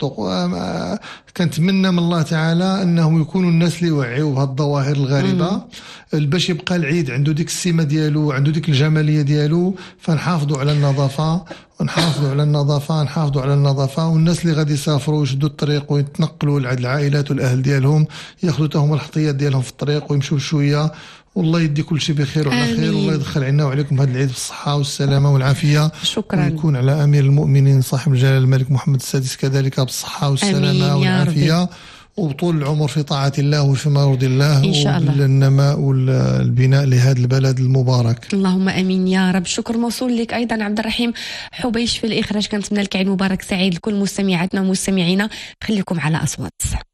S4: كنتمنى من الله تعالى انهم يكونوا الناس اللي يوعيوا بهذه الظواهر الغريبه باش يبقى العيد عنده ديك السمه ديالو، عنده ديك الجماليه ديالو. فنحافظوا على النظافه ونحافظوا على النظافه نحافظوا على النظافه والناس اللي غادي يسافروا يشدوا الطريق ويتنقلوا لعند العائلات والاهل ديالهم ياخذوا تاهم الاحتياط ديالهم في الطريق ويمشوا شويه. والله يدي كل شيء بخير وعلى خير، والله يدخل علينا وعليكم هذا العيد بالصحه والسلامه والعافيه.
S3: شكرا.
S4: ويكون على امير المؤمنين صاحب الجلاله الملك محمد السادس كذلك بالصحه والسلامه والعافيه وطول العمر في طاعة الله وفيما يرضي الله
S3: إن شاء الله،
S4: والنماء والبناء لهذا البلد المبارك.
S3: اللهم امين يا رب. شكر موصول لك ايضا عبد الرحيم حبيش في الاخراج. كنتمنى لك عيد مبارك سعيد لكل مستمعاتنا ومستمعينا. خليكم على اصوات.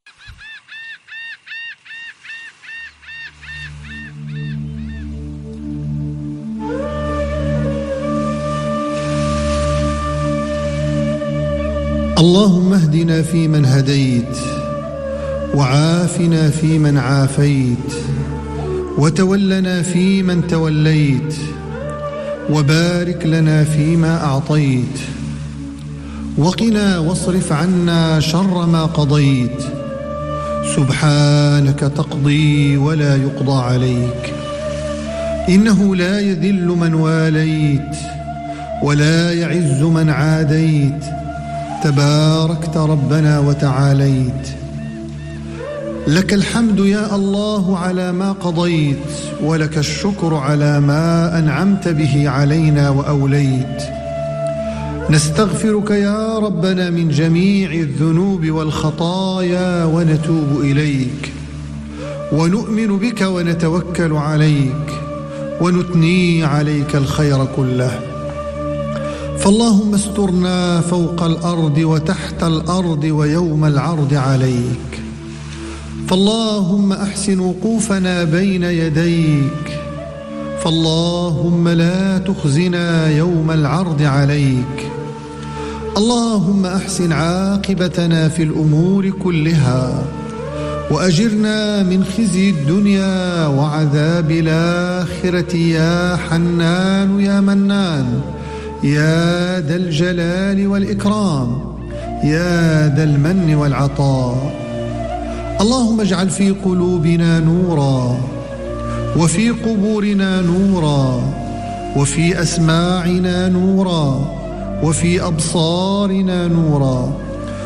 S21: اللهم اهدنا فيمن هديت وعافنا فيمن عافيت وتولنا فيمن توليت وبارك لنا فيما أعطيت وقنا واصرف عنا شر ما قضيت. سبحانك تقضي ولا يقضى عليك، إنه لا يذل من واليت ولا يعز من عاديت. تباركت ربنا وتعاليت. لك الحمد يا الله على ما قضيت ولك الشكر على ما أنعمت به علينا وأوليت. نستغفرك يا ربنا من جميع الذنوب والخطايا ونتوب إليك ونؤمن بك ونتوكل عليك ونثني عليك الخير كله. فاللهم استرنا فوق الأرض وتحت الأرض ويوم العرض عليك. فاللهم أحسن وقوفنا بين يديك. فاللهم لا تخزنا يوم العرض عليك. اللهم أحسن عاقبتنا في الأمور كلها وأجرنا من خزي الدنيا وعذاب الآخرة يا حنان يا منان يا ذا الجلال والإكرام يا ذا المن والعطاء. اللهم اجعل في قلوبنا نورا وفي قبورنا نورا وفي أسماعنا نورا وفي أبصارنا نورا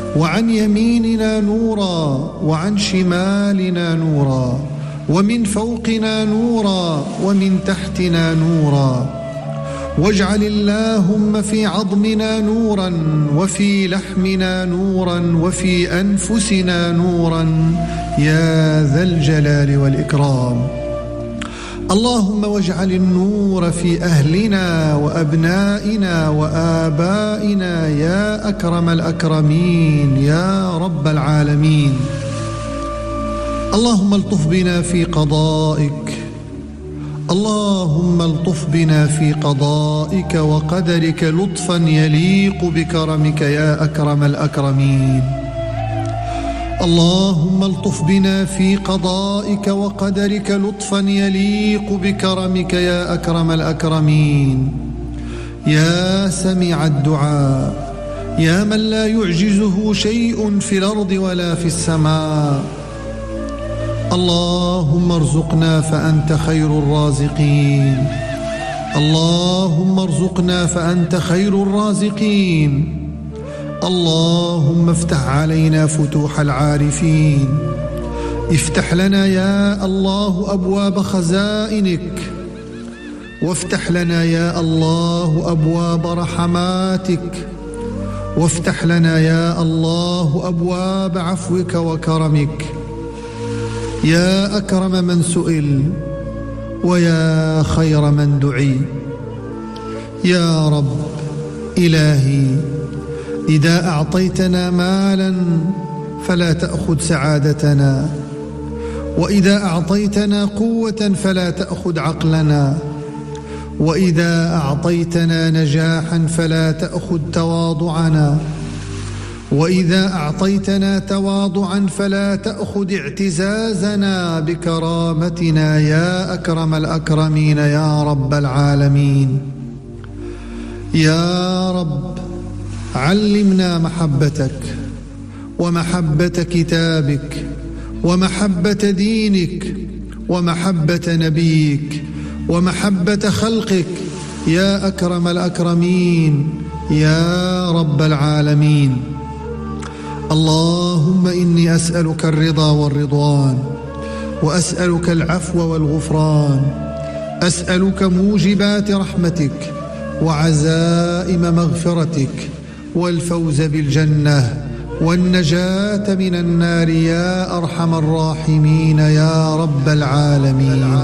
S21: وعن يميننا نورا وعن شمالنا نورا ومن فوقنا نورا ومن تحتنا نورا. واجعل اللهم في عظمنا نورا وفي لحمنا نورا وفي أنفسنا نورا يا ذا الجلال والإكرام. اللهم واجعل النور في أهلنا وأبنائنا وآبائنا يا أكرم الأكرمين يا رب العالمين. اللهم الطف بنا في قضائك، اللهم الطف بنا في قضائك وقدرك لطفا يليق بكرمك يا أكرم الأكرمين. اللهم الطف بنا في قضائك وقدرك لطفا يليق بكرمك يا أكرم الأكرمين. يا سميع الدعاء، يا من لا يعجزه شيء في الأرض ولا في السماء. اللهم ارزقنا فأنت خير الرازقين، اللهم ارزقنا فأنت خير الرازقين. اللهم افتح علينا فتوح العارفين، افتح لنا يا الله أبواب خزائنك، وافتح لنا يا الله أبواب رحماتك، وافتح لنا يا الله أبواب عفوك وكرمك. يا أكرم من سئل ويا خير من دعي. يا رب إلهي، إذا أعطيتنا مالا فلا تأخذ سعادتنا، وإذا أعطيتنا قوة فلا تأخذ عقلنا، وإذا أعطيتنا نجاحا فلا تأخذ تواضعنا، وإذا أعطيتنا تواضعا فلا تأخذ اعتزازنا بكرامتنا يا أكرم الأكرمين يا رب العالمين. يا رب علمنا محبتك ومحبة كتابك ومحبة دينك ومحبة نبيك ومحبة خلقك يا أكرم الأكرمين يا رب العالمين. اللهم إني أسألك الرضا والرضوان، وأسألك العفو والغفران، أسألك موجبات رحمتك وعزائم مغفرتك والفوز بالجنة والنجاة من النار يا أرحم الراحمين يا رب العالمين.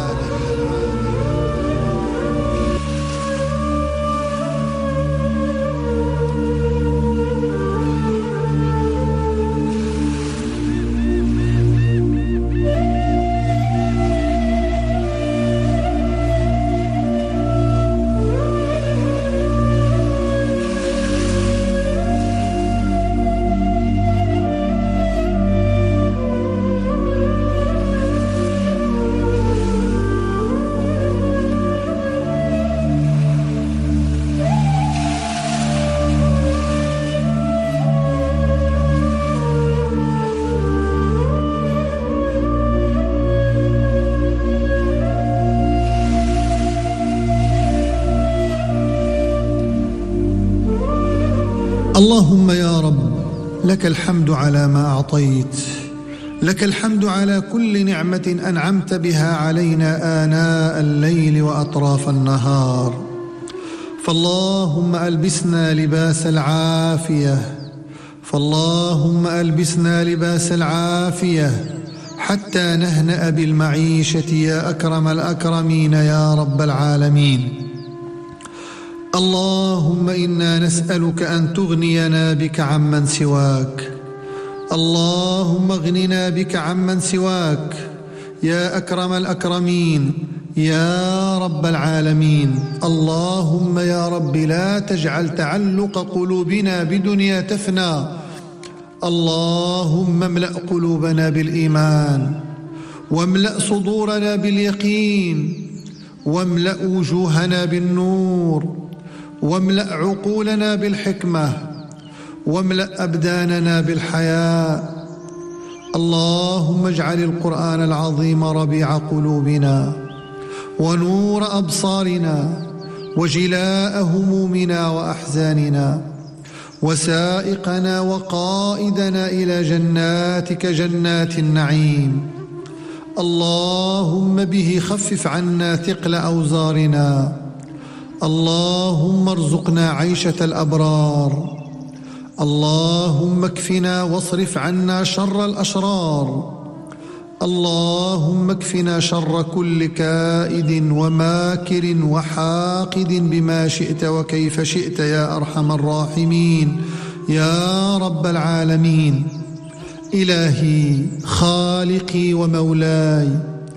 S21: اللهم يا رب لك الحمد على ما أعطيت، لك الحمد على كل نعمة أنعمت بها علينا آناء الليل وأطراف النهار. فاللهم ألبسنا لباس العافية، فاللهم ألبسنا لباس العافية حتى نهنأ بالمعيشة يا أكرم الأكرمين يا رب العالمين. اللهم إنا نسألك أن تغنينا بك عمن سواك، اللهم اغننا بك عمن سواك يا أكرم الأكرمين يا رب العالمين. اللهم يا رب لا تجعل تعلق قلوبنا بدنيا تفنى، اللهم املأ قلوبنا بالإيمان، واملأ صدورنا باليقين، واملأ وجوهنا بالنور، واملأ عقولنا بالحكمة، واملأ أبداننا بالحياء. اللهم اجعل القرآن العظيم ربيع قلوبنا ونور أبصارنا وجلاء همومنا وأحزاننا، وسائقنا وقائدنا إلى جناتك جنات النعيم. اللهم به خفف عنا ثقل أوزارنا. اللهم ارزقنا عيشة الأبرار. اللهم اكفنا واصرف عنا شر الأشرار. اللهم اكفنا شر كل كائد وماكر وحاقد بما شئت وكيف شئت يا أرحم الراحمين يا رب العالمين. إلهي خالقي ومولاي،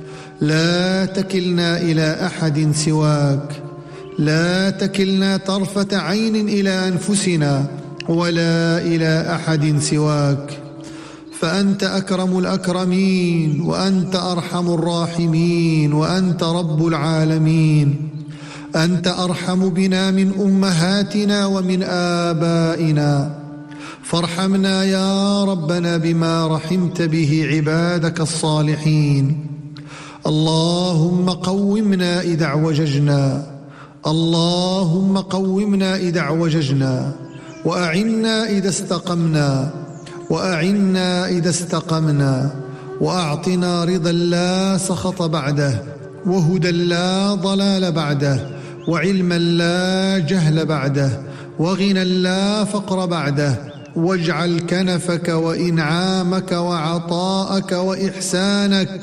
S21: لا تكلنا إلى أحد سواك، لا تكلنا طرفة عين إلى أنفسنا ولا إلى أحد سواك، فأنت أكرم الأكرمين وأنت أرحم الراحمين وأنت رب العالمين. أنت أرحم بنا من أمهاتنا ومن آبائنا، فارحمنا يا ربنا بما رحمت به عبادك الصالحين. اللهم قومنا إذا اعوججنا، اللهم قومنا إذا اعوججنا، وأعنا إذا استقمنا، وأعنا إذا استقمنا، وأعطنا رضا لا سخط بعده، وهدى لا ضلال بعده، وعلما لا جهل بعده، وغنى لا فقر بعده، واجعل كنفك وإنعامك وعطاءك وإحسانك،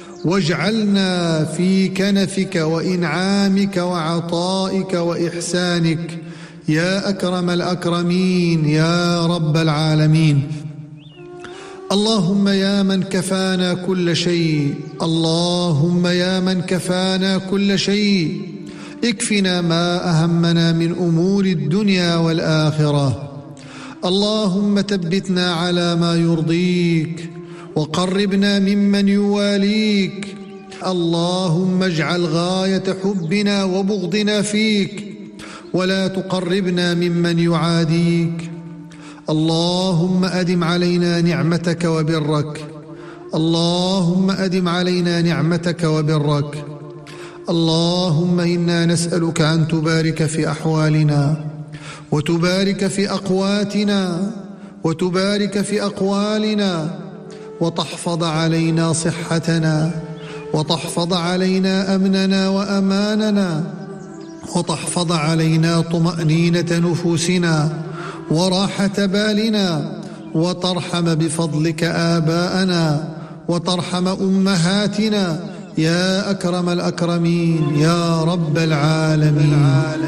S21: واجعلنا في كنفك وإنعامك وعطائك وإحسانك يا أكرم الأكرمين يا رب العالمين. اللهم يا من كفانا كل شيء، اللهم يا من كفانا كل شيء، اكفنا ما أهمنا من أمور الدنيا والآخرة. اللهم ثبتنا على ما يرضيك، وقربنا ممن يواليك. اللهم اجعل غاية حبنا وبغضنا فيك، ولا تقربنا ممن يعاديك. اللهم أدم علينا نعمتك وبرك، اللهم أدم علينا نعمتك وبرك. اللهم إنا نسألك أن تبارك في أحوالنا، وتبارك في أقواتنا، وتبارك في أقوالنا، وتحفظ علينا صحتنا، وتحفظ علينا أمننا وأماننا، وتحفظ علينا طمأنينة نفوسنا وراحة بالنا، وترحم بفضلك آباءنا، وترحم أمهاتنا يا أكرم الأكرمين يا رب العالمين.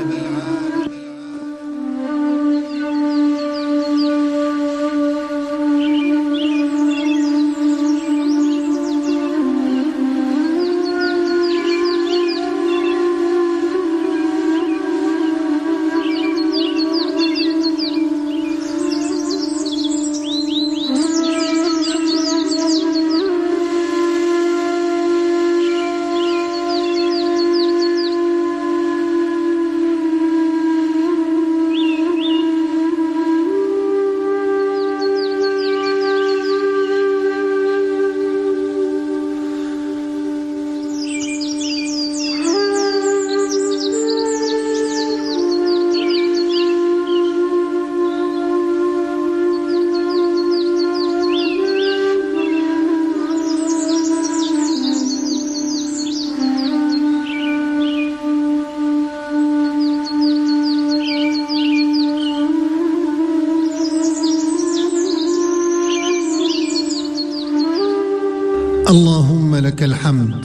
S21: اللهم لك الحمد،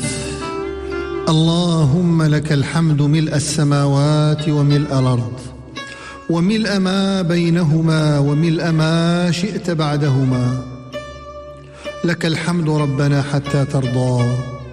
S21: اللهم لك الحمد ملء السماوات وملء الأرض، وملء ما بينهما، وملء ما شئت بعدهما. لك الحمد ربنا حتى ترضى،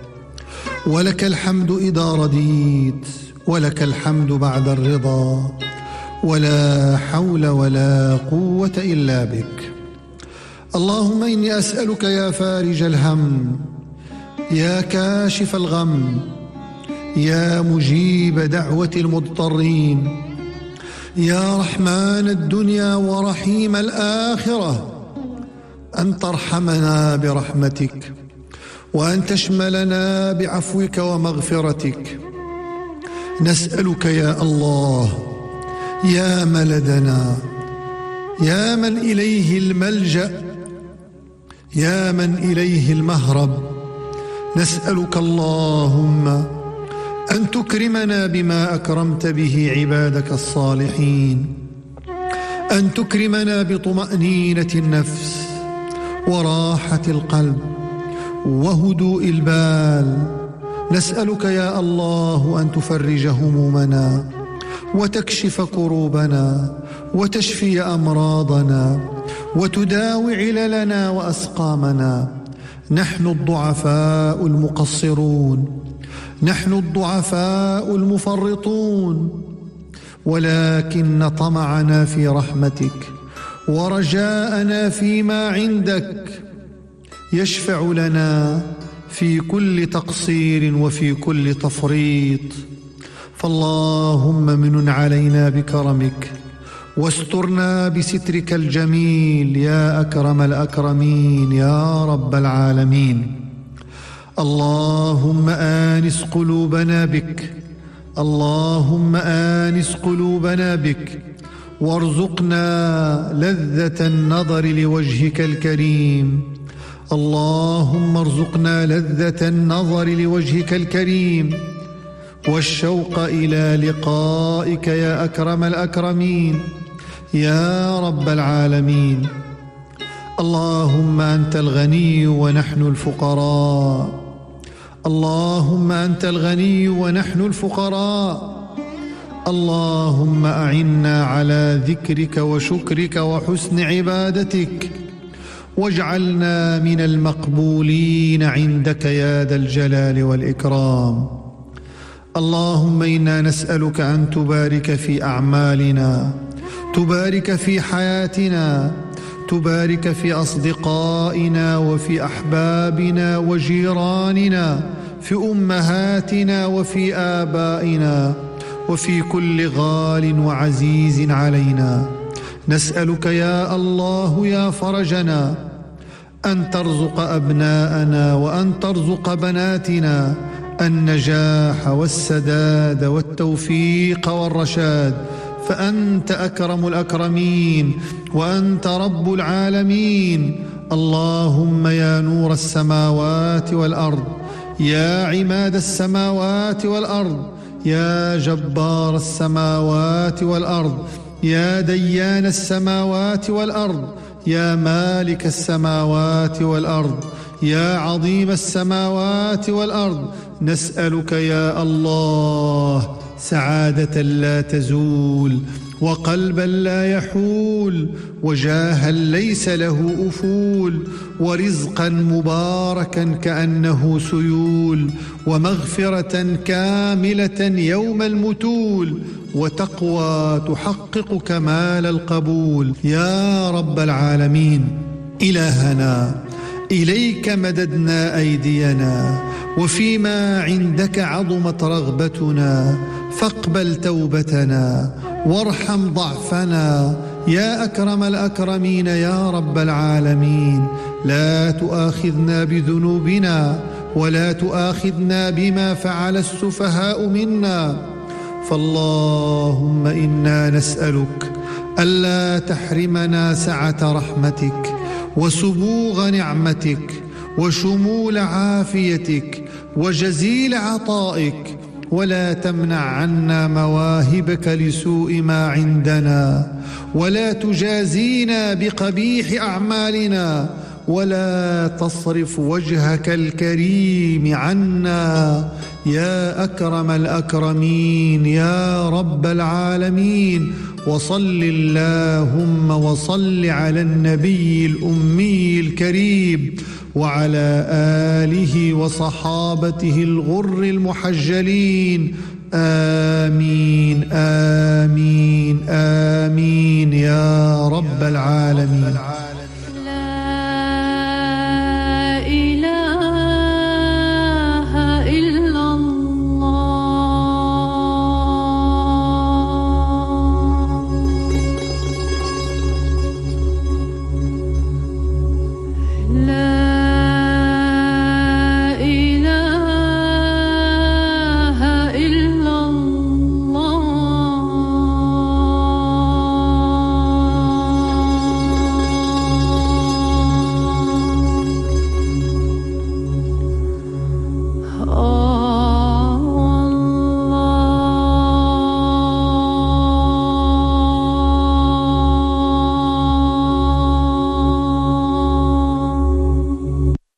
S21: ولك الحمد إذا رضيت، ولك الحمد بعد الرضا، ولا حول ولا قوة إلا بك. اللهم إني أسألك يا فارج الهم، يا كاشف الغم، يا مجيب دعوة المضطرين، يا رحمن الدنيا ورحيم الآخرة، أن ترحمنا برحمتك، وأن تشملنا بعفوك ومغفرتك. نسألك يا الله يا ملدنا يا من إليه الملجأ، يا من إليه المهرب، نسألك اللهم أن تكرمنا بما أكرمت به عبادك الصالحين، أن تكرمنا بطمأنينة النفس وراحة القلب وهدوء البال. نسألك يا الله أن تفرج همومنا وتكشف كروبنا وتشفي أمراضنا وتداوي عللنا وأسقامنا. نحن الضعفاء المقصرون، نحن الضعفاء المفرطون، ولكن طمعنا في رحمتك ورجاءنا فيما عندك يشفع لنا في كل تقصير وفي كل تفريط. فاللهم منن علينا بكرمك واسترنا بسترك الجميل يا أكرم الأكرمين يا رب العالمين. اللهم آنس قلوبنا بك، اللهم آنس قلوبنا بك، وارزقنا لذة النظر لوجهك الكريم. اللهم ارزقنا لذة النظر لوجهك الكريم والشوق إلى لقائك يا أكرم الأكرمين يا رب العالمين. اللهم أنت الغني ونحن الفقراء، اللهم أنت الغني ونحن الفقراء. اللهم أعنا على ذكرك وشكرك وحسن عبادتك، واجعلنا من المقبولين عندك يا ذا الجلال والإكرام. اللهم إنا نسألك أن تبارك في أعمالنا، تبارك في حياتنا، تبارك في أصدقائنا وفي أحبابنا وجيراننا، في أمهاتنا وفي آبائنا، وفي كل غال وعزيز علينا. نسألك يا الله يا فرجنا أن ترزق أبناءنا وأن ترزق بناتنا النجاح والسداد والتوفيق والرشاد، فأنت أكرم الأكرمين وأنت رب العالمين. اللهم يا نور السماوات والأرض، يا عماد السماوات والأرض، يا جبار السماوات والأرض، يا ديان السماوات والأرض، يا مالك السماوات والأرض، يا عظيم السماوات والأرض، نسألك يا الله سعادة لا تزول، وقلبا لا يحول، وجاها ليس له أفول، ورزقا مباركا كأنه سيول، ومغفرة كاملة يوم المتول، وتقوى تحقق كمال القبول يا رب العالمين. إلهنا إليك مددنا أيدينا، وفيما عندك عظمت رغبتنا، فاقبل توبتنا وارحم ضعفنا يا أكرم الأكرمين يا رب العالمين. لا تؤاخذنا بذنوبنا ولا تؤاخذنا بما فعل السفهاء منا. فاللهم إنا نسألك ألا تحرمنا سعة رحمتك وسبوغ نعمتك وشمول عافيتك وجزيل عطائك، ولا تمنع عنا مواهبك لسوء ما عندنا، ولا تجازينا بقبيح أعمالنا، ولا تصرف وجهك الكريم عنا يا أكرم الأكرمين يا رب العالمين. وصل اللهم وصل على النبي الأمي الكريم وعلى آله وصحابته الغر المحجلين. آمين آمين آمين يا رب العالمين.